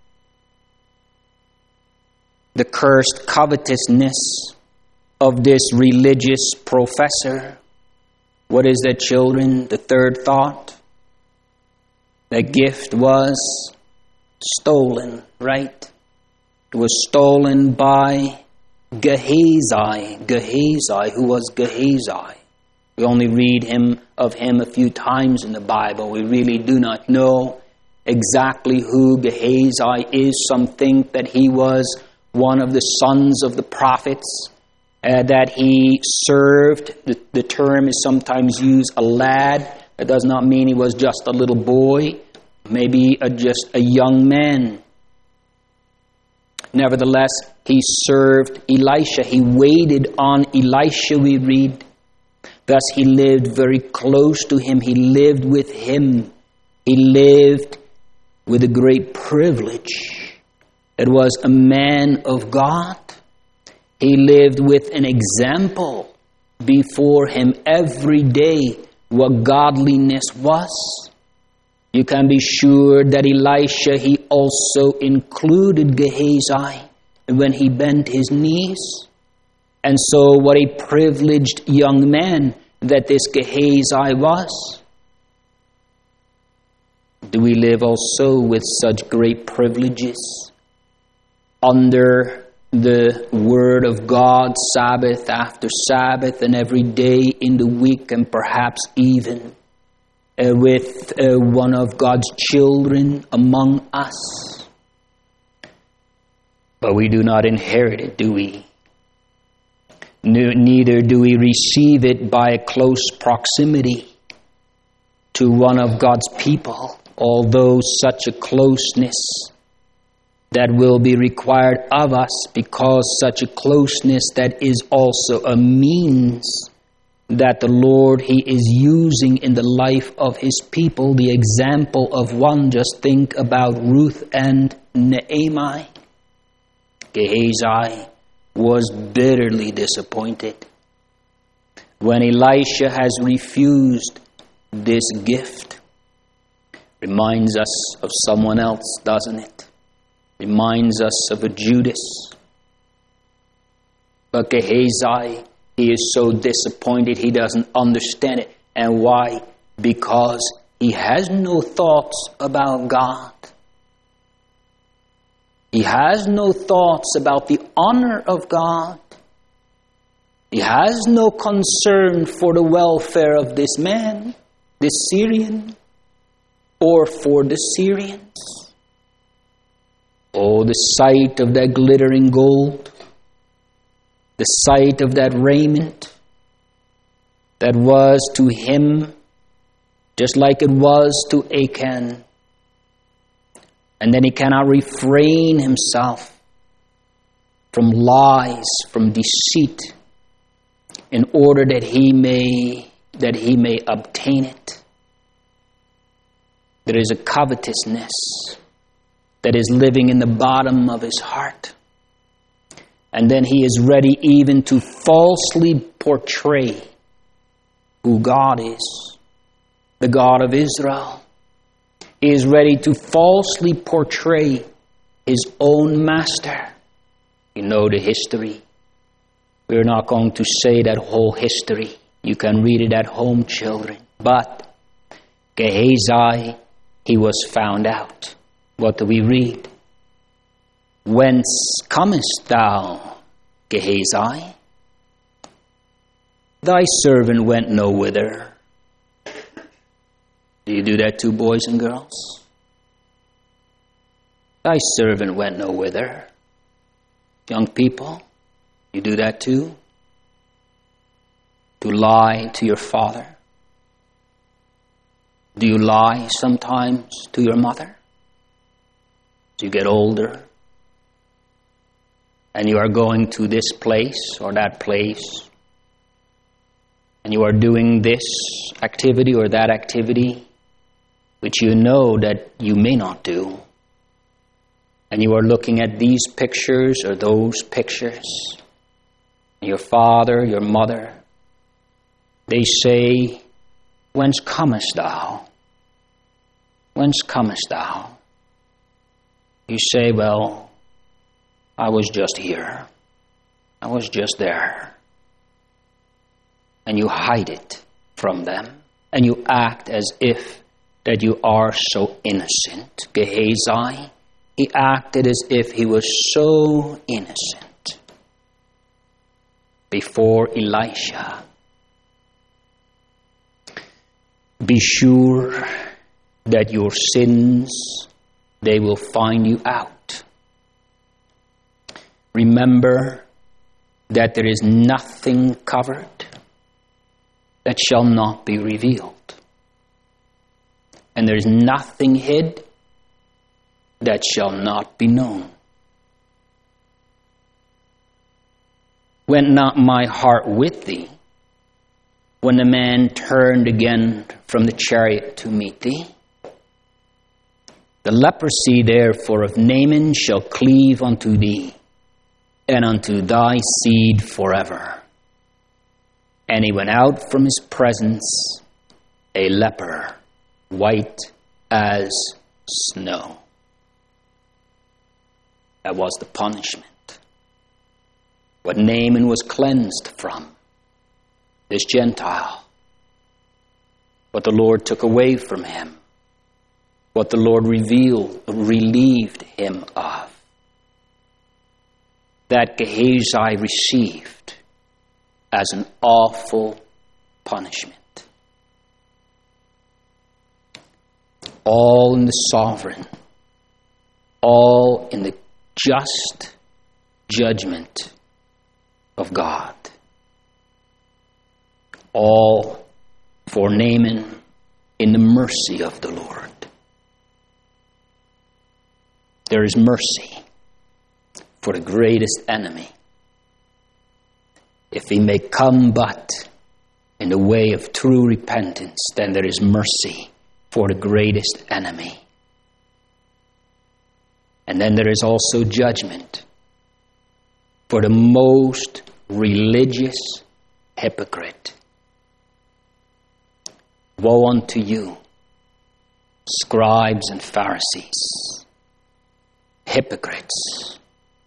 Speaker 1: The cursed covetousness of this religious professor. What is that, children? The third thought. The gift was stolen, right? It was stolen by Gehazi. Gehazi, who was Gehazi? We only read of him a few times in the Bible. We really do not know exactly who Gehazi is. Some think that he was one of the sons of the prophets, that he served. The term is sometimes used a lad. That does not mean he was just a little boy, maybe just a young man. Nevertheless, he served Elisha. He waited on Elisha, we read. Thus he lived very close to him. He lived with him. He lived with a great privilege. It was a man of God. He lived with an example before him every day what godliness was. You can be sure that Elisha, he also included Gehazi when he bent his knees. And so what a privileged young man that this Gehazi was. Do we live also with such great privileges under the Word of God, Sabbath after Sabbath, and every day in the week, and perhaps even with one of God's children among us? But we do not inherit it, do we? Neither do we receive it by a close proximity to one of God's people, although such a closeness that will be required of us, because such a closeness that is also a means that the Lord, he is using in the life of his people. The example of one, just think about Ruth and Naomi. Gehazi was bitterly disappointed when Elisha has refused this gift. Reminds us of someone else, doesn't it? Reminds us of a Judas. But Gehazi, he is so disappointed he doesn't understand it. And why? Because he has no thoughts about God. He has no thoughts about the honor of God. He has no concern for the welfare of this man, this Syrian, or for the Syrians. Oh, the sight of that glittering gold, the sight of that raiment that was to him just like it was to Achan. And then he cannot refrain himself from lies, from deceit, in order that he may obtain it. There is a covetousness that is living in the bottom of his heart. And then he is ready even to falsely portray who God is, the God of Israel. He is ready to falsely portray his own master. You know the history. We're not going to say that whole history. You can read it at home, children. But Gehazi, he was found out. What do we read? Whence comest thou, Gehazi? Thy servant went no whither. Do you do that too, boys and girls? Thy servant went no whither. Young people, you do that too? To lie to your father? Do you lie sometimes to your mother? As you get older, and you are going to this place or that place, and you are doing this activity or that activity, which you know that you may not do, and you are looking at these pictures or those pictures, and your father, your mother, they say, whence comest thou? Whence comest thou? You say, well, I was just here. I was just there. And you hide it from them. And you act as if that you are so innocent. Gehazi, he acted as if he was so innocent before Elisha. Be sure that your sins, they will find you out. Remember that there is nothing covered that shall not be revealed. And there is nothing hid that shall not be known. Went not my heart with thee when the man turned again from the chariot to meet thee? The leprosy therefore of Naaman shall cleave unto thee, and unto thy seed forever. And he went out from his presence, a leper, white as snow. That was the punishment. What Naaman was cleansed from, this Gentile. What the Lord took away from him. What the Lord relieved him of. That Gehazi received as an awful punishment. All in the sovereign, all in the just judgment of God. All for Naaman in the mercy of the Lord. There is mercy for the greatest enemy. If he may come but in the way of true repentance, then there is mercy for the greatest enemy. And then there is also judgment for the most religious hypocrite. Woe unto you, scribes and Pharisees, hypocrites,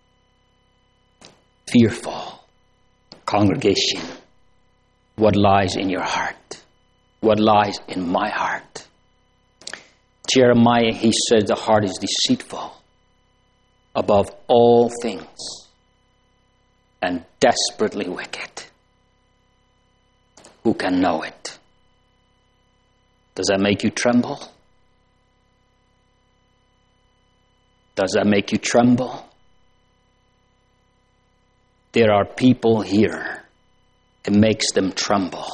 Speaker 1: fearful congregation. What lies in your heart? What lies in my heart? Jeremiah, he said, the heart is deceitful above all things and desperately wicked. Who can know it? Does that make you tremble? Does that make you tremble? There are people here, it makes them tremble.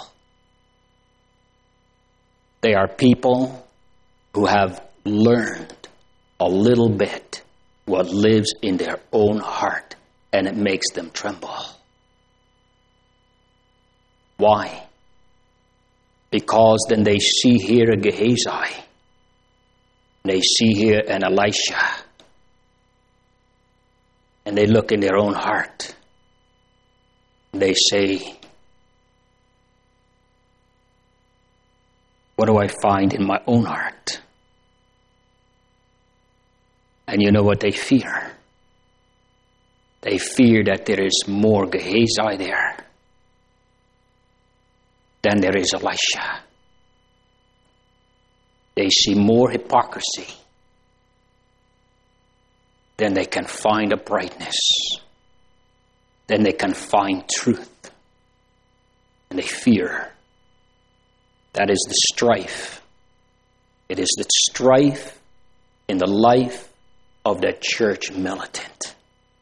Speaker 1: They are people who have learned a little bit what lives in their own heart, and it makes them tremble. Why? Because then they see here a Gehazi, they see here an Elisha, and they look in their own heart they say, what do I find in my own heart? And you know what they fear? They fear that there is more Gehazi there than there is Elisha. They see more hypocrisy than they can find a brightness, than they can find truth. And they fear. That is the strife. It is the strife in the life of that church militant.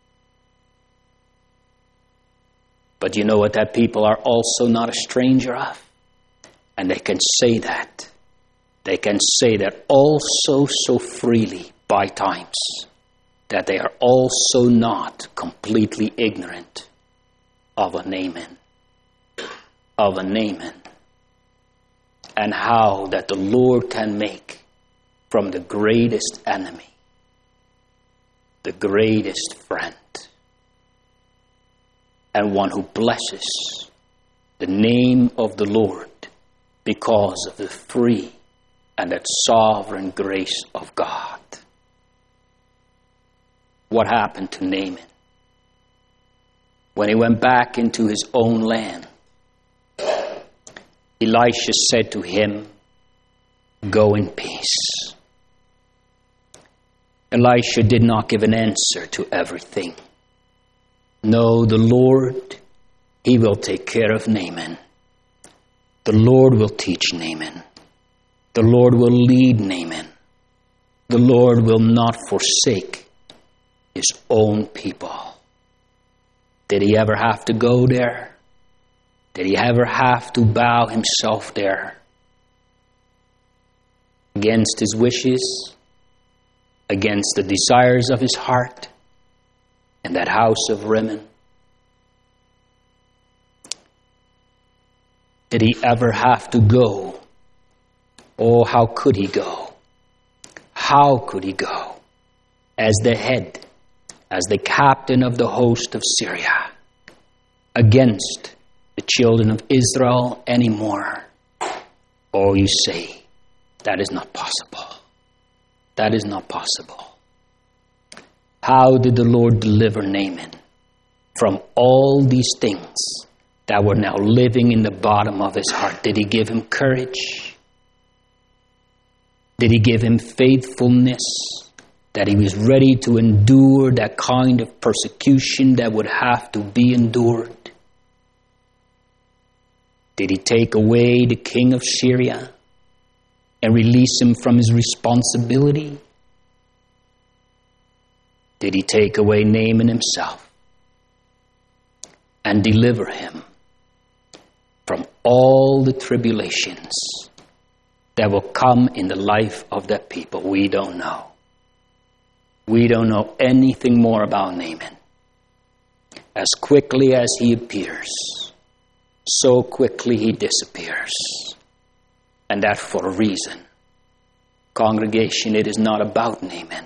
Speaker 1: But you know what that people are also not a stranger of? And they can say that. They can say that also so freely by times, that they are also not completely ignorant of a Naaman. Of a Naaman. And how that the Lord can make from the greatest enemy the greatest friend. And one who blesses the name of the Lord because of the free and that sovereign grace of God. What happened to Naaman? When he went back into his own land, Elisha said to him, "Go in peace." Elisha did not give an answer to everything. No, the Lord, he will take care of Naaman. The Lord will teach Naaman. The Lord will lead Naaman. The Lord will not forsake his own people. Did he ever have to go there? Did he ever have to bow himself there? Against his wishes? Against the desires of his heart? In that house of Rimmon? Did he ever have to go? Oh, how could he go? How could he go? As the head, as the captain of the host of Syria, against the children of Israel anymore? Oh, you say, that is not possible. That is not possible. How did the Lord deliver Naaman from all these things that were now living in the bottom of his heart? Did he give him courage? Did he give him faithfulness? That he was ready to endure that kind of persecution that would have to be endured? Did he take away the king of Syria and release him from his responsibility? Did he take away Naaman himself and deliver him from all the tribulations that will come in the life of that people? We don't know. We don't know anything more about Naaman. As quickly as he appears, so quickly he disappears. And that for a reason. Congregation, it is not about Naaman.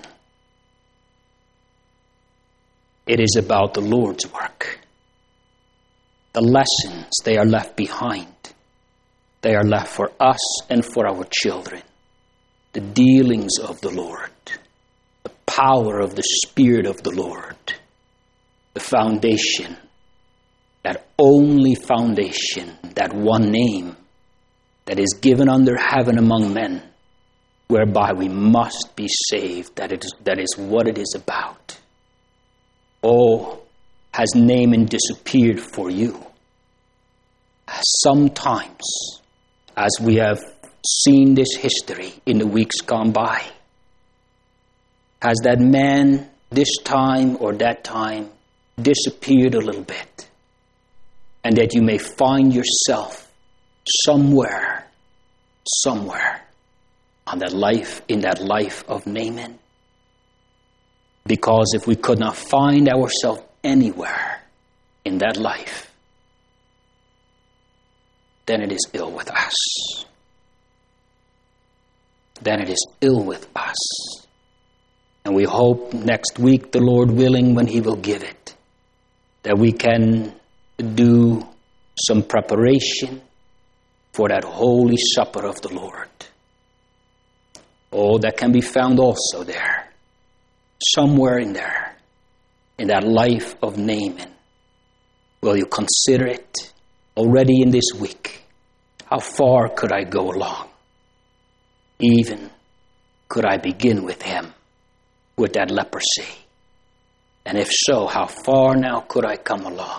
Speaker 1: It is about the Lord's work. The lessons, they are left behind. They are left for us and for our children. The dealings of the Lord. The power of the Spirit of the Lord. The foundation. That only foundation, that one name that is given under heaven among men, whereby we must be saved. That is what it is about. Oh, has Naaman disappeared for you? Sometimes, as we have seen this history in the weeks gone by, has that man this time or that time disappeared a little bit? And that you may find yourself somewhere in that life of Naaman. Because if we could not find ourselves anywhere in that life, then it is ill with us. Then it is ill with us. And we hope next week, the Lord willing, when He will give it, that we can do some preparation for that holy supper of the Lord. Oh, that can be found also there, somewhere in there, in that life of Naaman. Will you consider it already in this week? How far could I go along? Even could I begin with him, with that leprosy? And if so, how far now could I come along?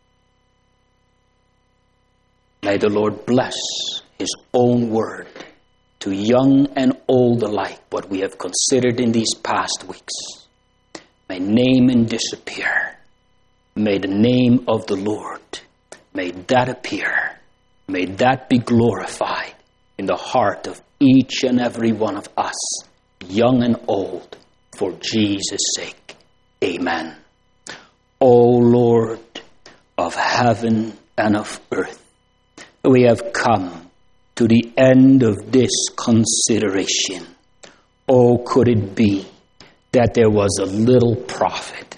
Speaker 1: May the Lord bless his own word to young and old alike, what we have considered in these past weeks. May Naaman disappear. May the name of the Lord, may that appear. May that be glorified in the heart of each and every one of us, young and old, for Jesus' sake. Amen. O Lord of heaven and of earth, we have come to the end of this consideration. Oh, could it be that there was a little prophet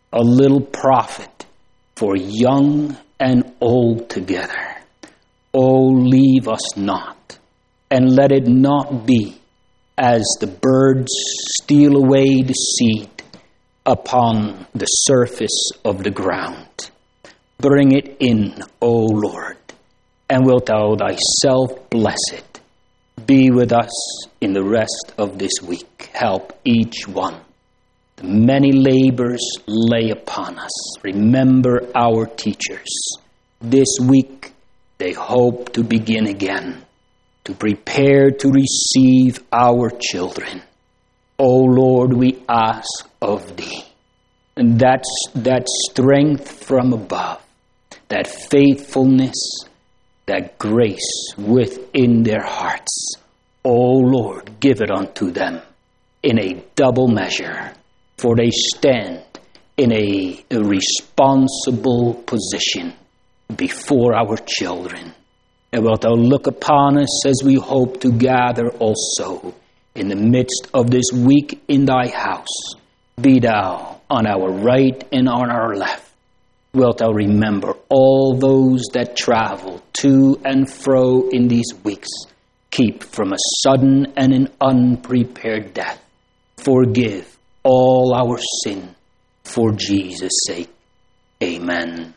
Speaker 1: for young and old together. Oh, leave us not, and let it not be as the birds steal away the seed upon the surface of the ground. Bring it in, O Lord, and wilt thou thyself bless it. Be with us in the rest of this week. Help each one. The many labors lay upon us. Remember our teachers. This week they hope to begin again, to prepare to receive our children. O Lord, we ask of thee, and that strength from above, that faithfulness, that grace within their hearts. O Lord, give it unto them in a double measure, for they stand in a responsible position before our children. And wilt thou look upon us as we hope to gather also in the midst of this week in thy house. Be thou on our right and on our left. Wilt thou remember all those that travel to and fro in these weeks. Keep from a sudden and an unprepared death. Forgive all our sin for Jesus' sake. Amen.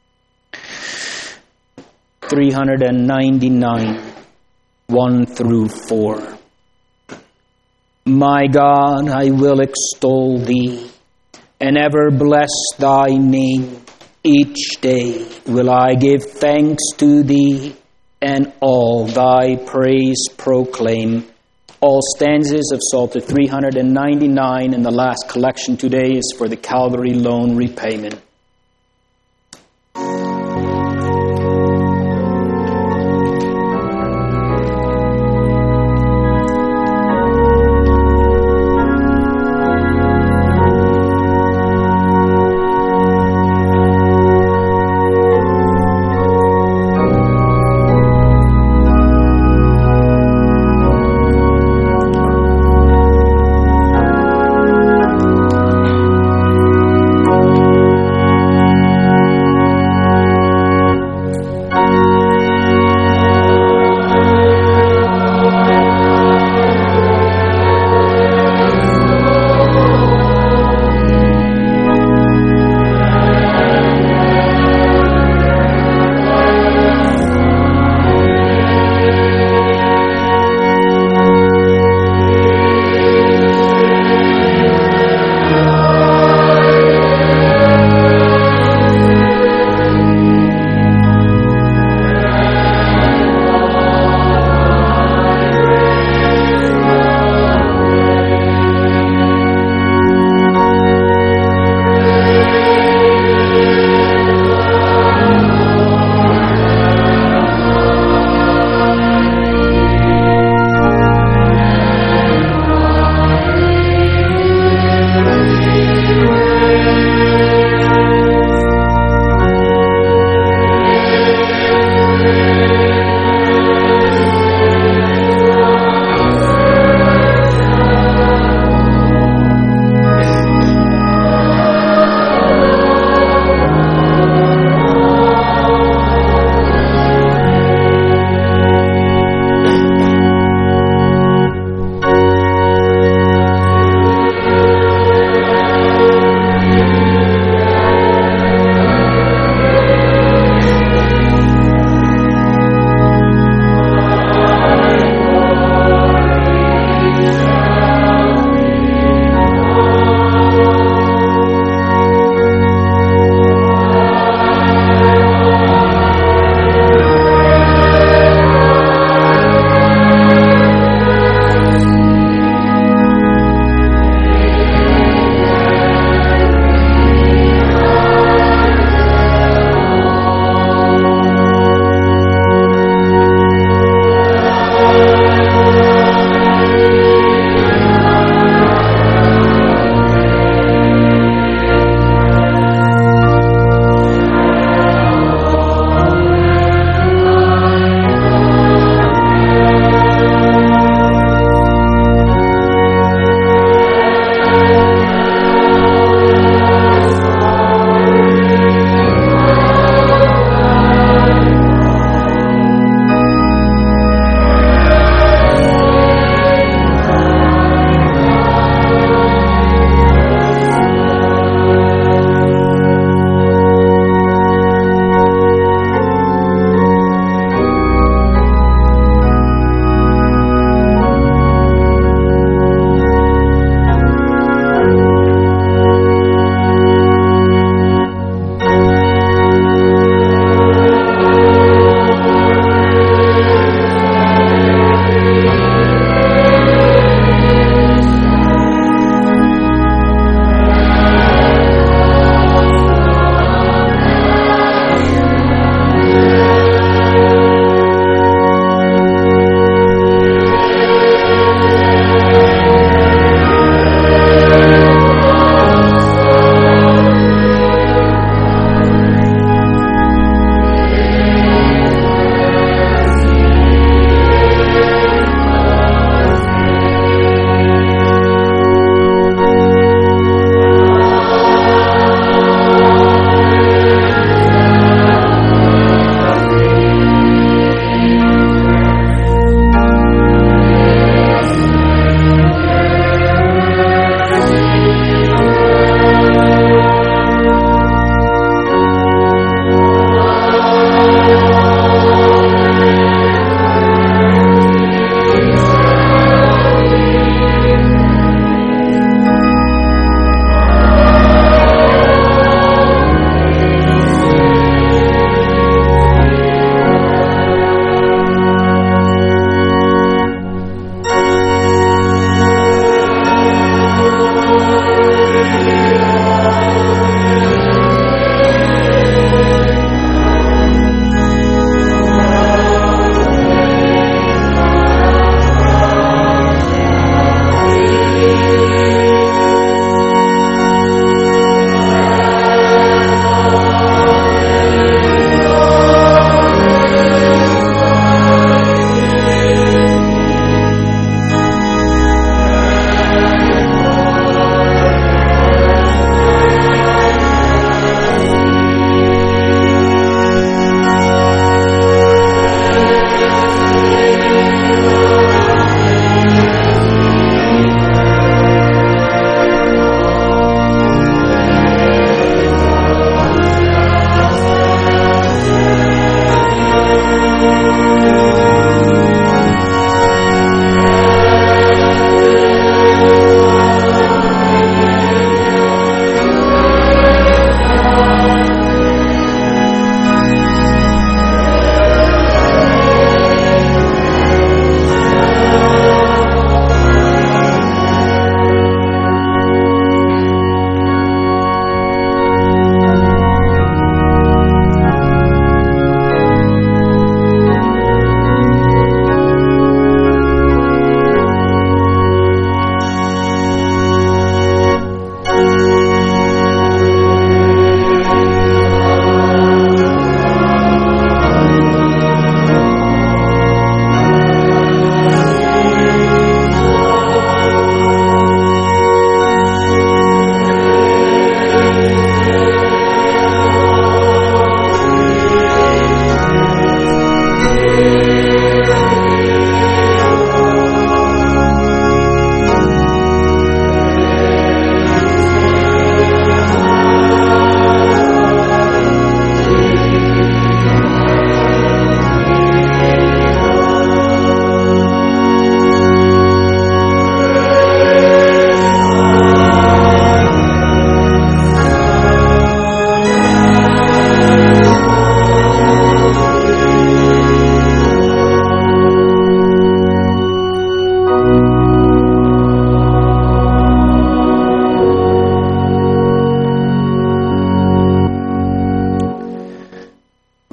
Speaker 1: 399, 1 through 4. My God, I will extol thee, and ever bless thy name. Each day will I give thanks to thee, and all thy praise proclaim. All stanzas of Psalter 399, and the last collection today is for the Calvary loan repayment.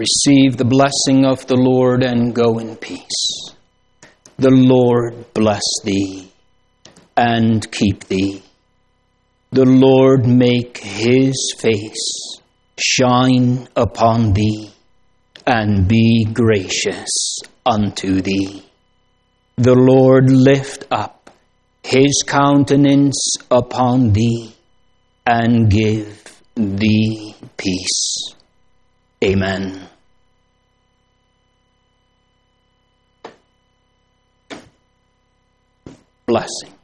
Speaker 1: Receive the blessing of the Lord and go in peace. The Lord bless thee and keep thee. The Lord make his face shine upon thee and be gracious unto thee. The Lord lift up his countenance upon thee and give thee peace. Amen. Blessing.